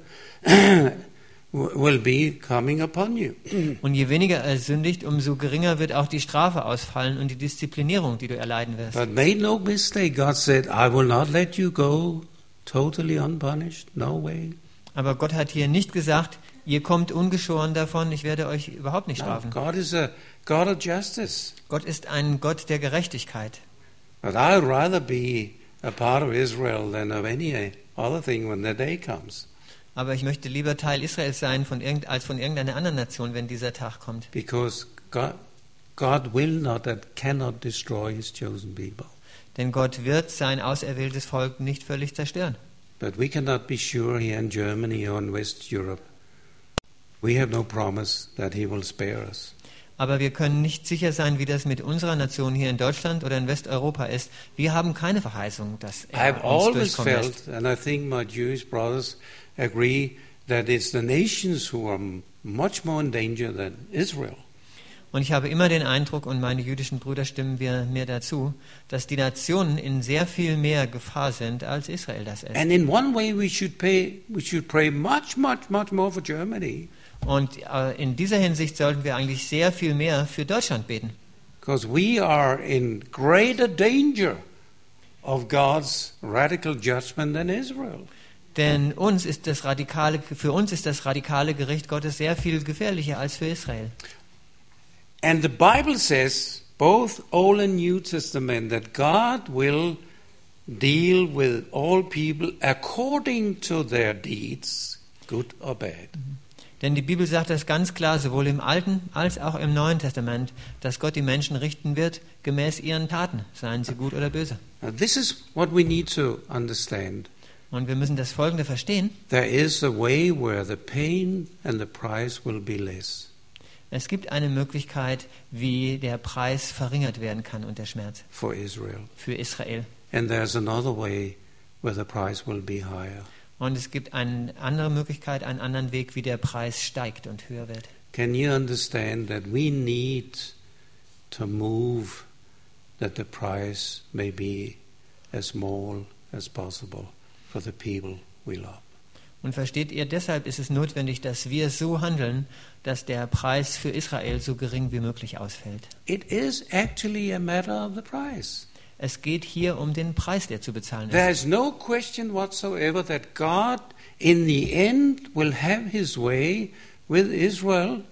will be coming upon you. Und je weniger er sündigt, umso geringer wird auch die Strafe ausfallen und die Disziplinierung, die du erleiden wirst. But make no mistake, God said, I will not let you go totally unpunished, no way. Aber Gott hat hier nicht gesagt, ihr kommt ungeschoren davon, ich werde euch überhaupt nicht No, strafen. God is a God of justice. Gott ist ein Gott der Gerechtigkeit. But I would rather be a part of Israel than of any other thing when the day comes. Aber ich möchte lieber Teil Israels sein von irgend, als von irgendeiner anderen Nation, wenn dieser Tag kommt. Because God, God will not and cannot destroy his chosen people. Denn Gott wird sein auserwähltes Volk nicht völlig zerstören. But we cannot be sure here in Germany or in West Europe. We have no promise that he will spare us. Aber wir können nicht sicher sein, wie das mit unserer Nation hier in Deutschland oder in Westeuropa ist. Wir haben keine Verheißung, dass I have er uns always durchkommen felt, lässt. and I think my Jewish brothers agree, that it's the nations who are much more in danger than Israel. Und ich habe immer den Eindruck, und meine jüdischen Brüder stimmen mir, mir dazu, dass die Nationen in sehr viel mehr Gefahr sind, als Israel das ist. And in one way we should pay, we should pray much, much, much more for Germany. Und äh, in dieser Hinsicht sollten wir eigentlich sehr viel mehr für Deutschland beten. Because we are in greater danger of God's radical judgment than Israel. Denn uns ist das radikale, für uns ist das radikale Gericht Gottes sehr viel gefährlicher als für Israel. And the Bible says, both Old and New Testament, that God will deal with all people according to their deeds, good or bad. Denn die Bibel sagt das ganz klar, sowohl im Alten als auch im Neuen Testament, dass Gott die Menschen richten wird, gemäß ihren Taten, seien sie gut oder böse. Now, this is what we need to understand. Und wir müssen das Folgende verstehen. There is a way where the pain and the price will be less. Es gibt eine Möglichkeit, wie der Preis verringert werden kann und der Schmerz For Israel. für Israel. And there's another way where the price will be higher. Und es gibt eine andere Möglichkeit, einen anderen Weg, wie der Preis steigt und höher wird. Can you understand that we need to move that the price may be as small as possible for the people we love? Und versteht ihr, deshalb ist es notwendig, dass wir so handeln, dass der Preis für Israel so gering wie möglich ausfällt. It is actually a matter of the price. Es geht hier um den Preis, der zu bezahlen ist. There is no question whatsoever that God in the end will have his way with Israel.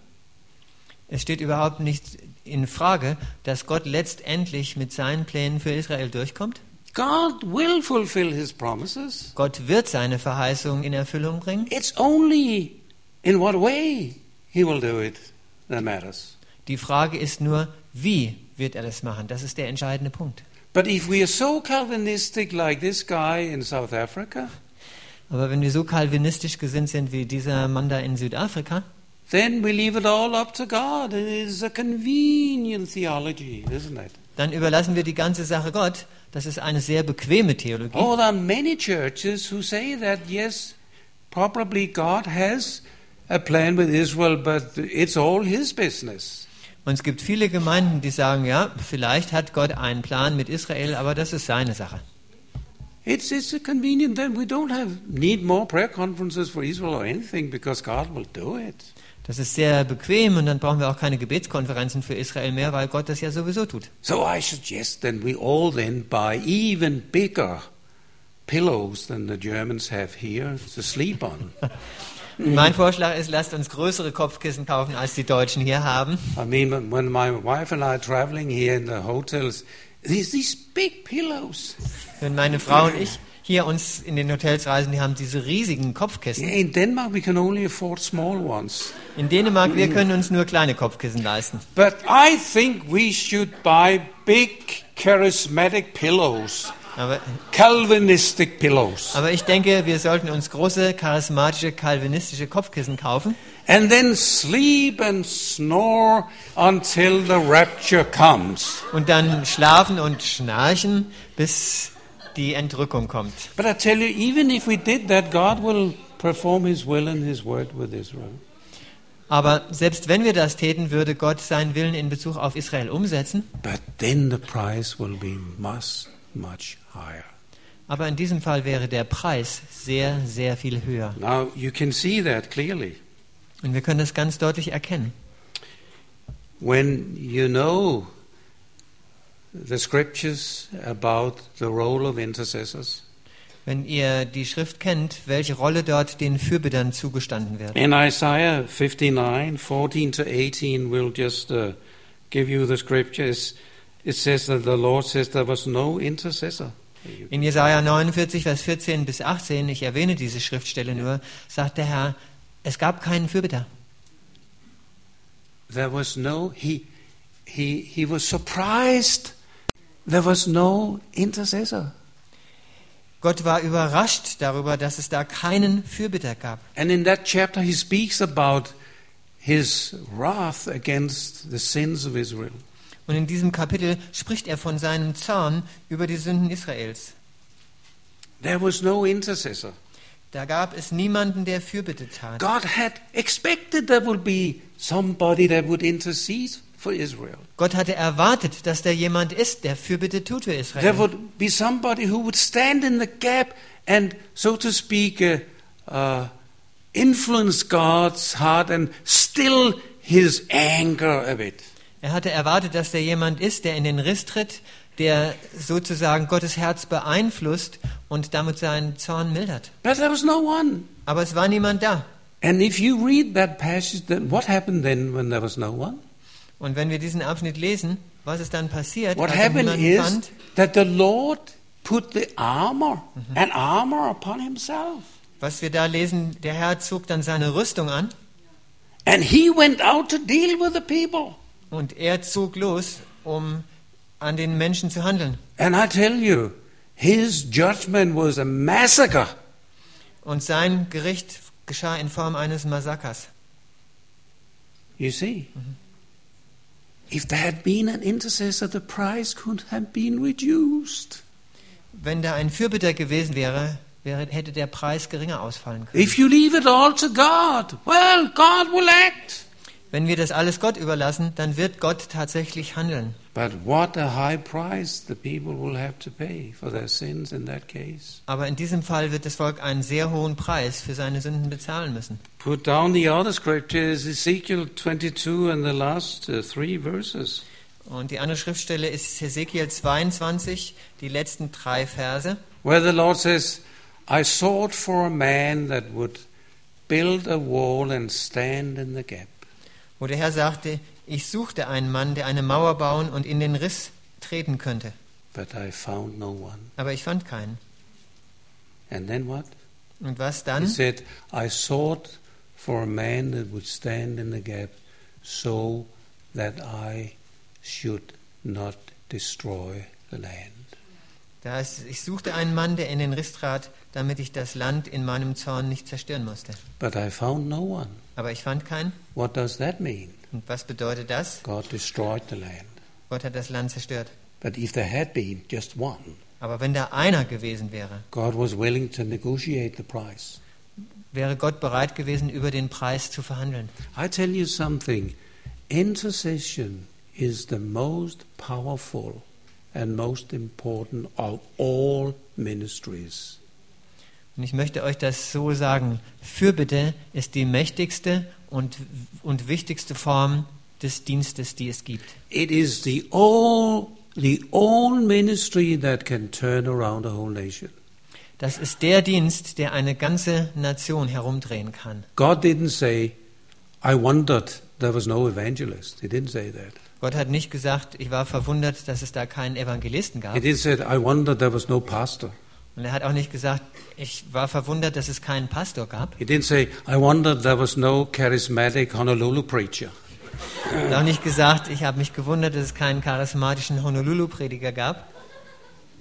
Es steht überhaupt nicht in Frage, dass Gott letztendlich mit seinen Plänen für Israel durchkommt. God will fulfill his promises. Gott wird seine Verheißungen in Erfüllung bringen. It's only in what way he will do it that matters. Die Frage ist nur, wie wird er das machen? Das ist der entscheidende Punkt. But if we are so Calvinistic like this guy in South Africa, Aber wenn wir so kalvinistisch gesinnt sind wie dieser Mann da in Südafrika, then we leave it all up to God. It is a convenient theology, isn't it? dann überlassen wir die ganze Sache Gott. Das ist eine sehr bequeme Theologie. Oh, there are many churches who say that, yes, probably God has a plan with Israel, but it's all his business. Und es gibt viele Gemeinden, die sagen, ja, vielleicht hat Gott einen Plan mit Israel, aber das ist seine Sache. It's, it's a convenient thing. We don't have need more prayer conferences for Israel or anything because God will do it. Das ist sehr bequem und dann brauchen wir auch keine Gebetskonferenzen für Israel mehr, weil Gott das ja sowieso tut. So I suggest that we all then buy even bigger pillows than the Germans have here to sleep on. Mein Vorschlag ist, lasst uns größere Kopfkissen kaufen, als die Deutschen hier haben. I mean, when my wife and I are traveling here in the hotels, there's these big pillows. Wenn meine Frau und ich hier uns in den Hotels reisen, die haben diese riesigen Kopfkissen. In Denmark we can only afford small ones. In Dänemark, wir können uns nur kleine Kopfkissen leisten. But I think we should buy big charismatic pillows Aber, Calvinistic pillows. aber ich denke, wir sollten uns große, charismatische, calvinistische Kopfkissen kaufen And then sleep and snore until the rapture comes. und dann schlafen und schnarchen, bis die Entrückung kommt. But I tell you, even if we did that, God will perform His will and His word with Israel. Aber selbst wenn wir das täten, würde Gott seinen Willen in Bezug auf Israel umsetzen. But then the price will be much, much higher. Aber in diesem Fall wäre der Preis sehr, sehr viel höher. Now, you can see that clearly. Und wir können das ganz deutlich erkennen. When you know the scriptures about the role of intercessors, Wenn ihr die Schrift kennt, welche Rolle dort den Fürbittern zugestanden wird. in Isaiah fifty-nine, fourteen to eighteen, we'll just uh, give you the scriptures. It says that the Lord says there was no intercessor. In Jesaja neunundvierzig, Vers vierzehn bis achtzehn, ich erwähne diese Schriftstelle nur, sagt der Herr, es gab keinen Fürbitter. There was no, he, he, he was surprised. There was no intercessor. Gott war überrascht darüber, dass es da keinen Fürbitter gab. And in that chapter he speaks about his wrath against the sins of Israel. Und in diesem Kapitel spricht er von seinem Zorn über die Sünden Israels. There was no intercessor. Da gab es niemanden, der Fürbitte tat. God had expected there would be somebody that would intercede for Israel. Gott hatte erwartet, dass da jemand ist, der Fürbitte tut für There Israel. would be somebody who would stand in the gap and, so to speak, uh, uh, influence God's heart and still his anger a bit. Er hatte erwartet, dass da jemand ist, der in den Riss tritt, der sozusagen Gottes Herz beeinflusst und damit seinen Zorn mildert. But there was no one. Aber es war niemand da. And if you read that passage, then what happened then when there was no one? Und wenn wir diesen Abschnitt lesen, was ist dann passiert, What als er happened niemanden is fand? that the Lord put the armor, an armor upon himself. Was wir da lesen, der Herr zog dann seine Rüstung an And he went out to deal with the people. und er zog los, um an den Menschen zu handeln. And I tell you, his judgment was a massacre. Und sein Gericht geschah in Form eines Massakers. You see? If there had been an intercessor, the price could have been reduced. Wenn da ein Fürbitter gewesen wäre, wäre hätte der Preis geringer ausfallen können. If you leave it all to God, well, God will act. Wenn wir das alles Gott überlassen, dann wird Gott tatsächlich handeln. But what a high price the people will have to pay for their sins in that case. Aber in diesem Fall wird das Volk einen sehr hohen Preis für seine Sünden bezahlen müssen. Put down the other scriptures, Ezekiel twenty-two and the last uh, three verses. Und die andere Schriftstelle ist Hesekiel zweiundzwanzig, die letzten drei Verse. Where the Lord says, I sought for a man that would build a wall and stand in the gap. Wo der Herr sagte, ich suchte einen Mann, der eine Mauer bauen und in den Riss treten könnte. But I found no one. Aber ich fand keinen. And then what? Und was He dann? said, I sought for a man that would stand in the gap so that I should not destroy the land. Da heißt es, ich suchte einen Mann, der in den Riss trat, damit ich das Land in meinem Zorn nicht zerstören musste. But I found no one. Aber ich fand keinen. What does that mean? Und was bedeutet das? God destroyed the land. Gott hat das Land zerstört. But if there had been just one, Aber wenn da einer gewesen wäre, God was willing to negotiate the price. wäre Gott bereit gewesen, über den Preis zu verhandeln. I tell you something, intercession is the most powerful and most important of all ministries. Und ich möchte euch das so sagen, Fürbitte ist die mächtigste und, und wichtigste Form des Dienstes, die es gibt. It is the all the all ministry that can turn around a whole nation. Das ist der Dienst, der eine ganze Nation herumdrehen kann. God didn't say, I wondered there was no evangelist. He didn't say that. Gott hat nicht gesagt, ich war verwundert, dass es da keinen Evangelisten gab. He didn't say, I wondered there was no pastor. Und er hat auch nicht gesagt, ich war verwundert, dass es keinen Pastor gab. He didn't say, I wondered there was no charismatic Honolulu preacher. Er hat auch nicht gesagt, ich habe mich gewundert, dass es keinen charismatischen Honolulu-Prediger gab.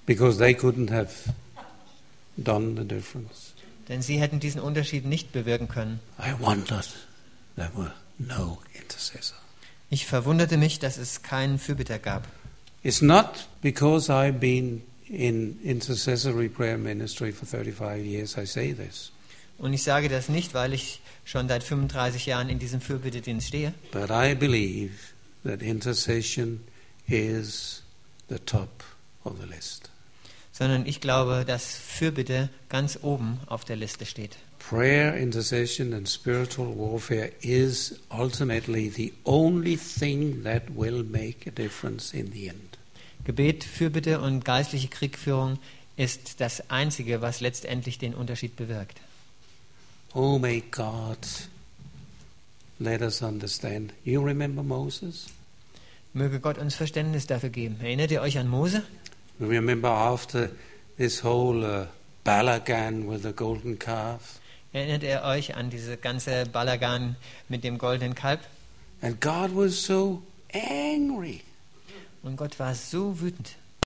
because they couldn't have done the difference. Denn sie hätten diesen Unterschied nicht bewirken können. I wondered there were no intercessor. Ich verwunderte mich, dass es keinen Fürbitter gab. It's not because I've been in intercessory prayer ministry for thirty-five years I say this. Und ich sage das nicht, weil ich schon seit fünfunddreißig Jahren in diesem Fürbittedienst stehe, But I believe that intercession is the top of the list. sondern ich glaube, dass Fürbitte ganz oben auf der Liste steht. Prayer, intercession and spiritual warfare is ultimately the only thing that will make a difference in the end. Gebet, Fürbitte und geistliche Kriegführung ist das Einzige, was letztendlich den Unterschied bewirkt. Oh, may God let us understand. You remember Moses? Möge Gott uns Verständnis dafür geben. Erinnert ihr euch an Mose? You remember after this whole uh, Balagan with the golden calf? Erinnert ihr euch an diese ganze Balagan mit dem goldenen Kalb? And God was so angry. Und Gott war so wütend.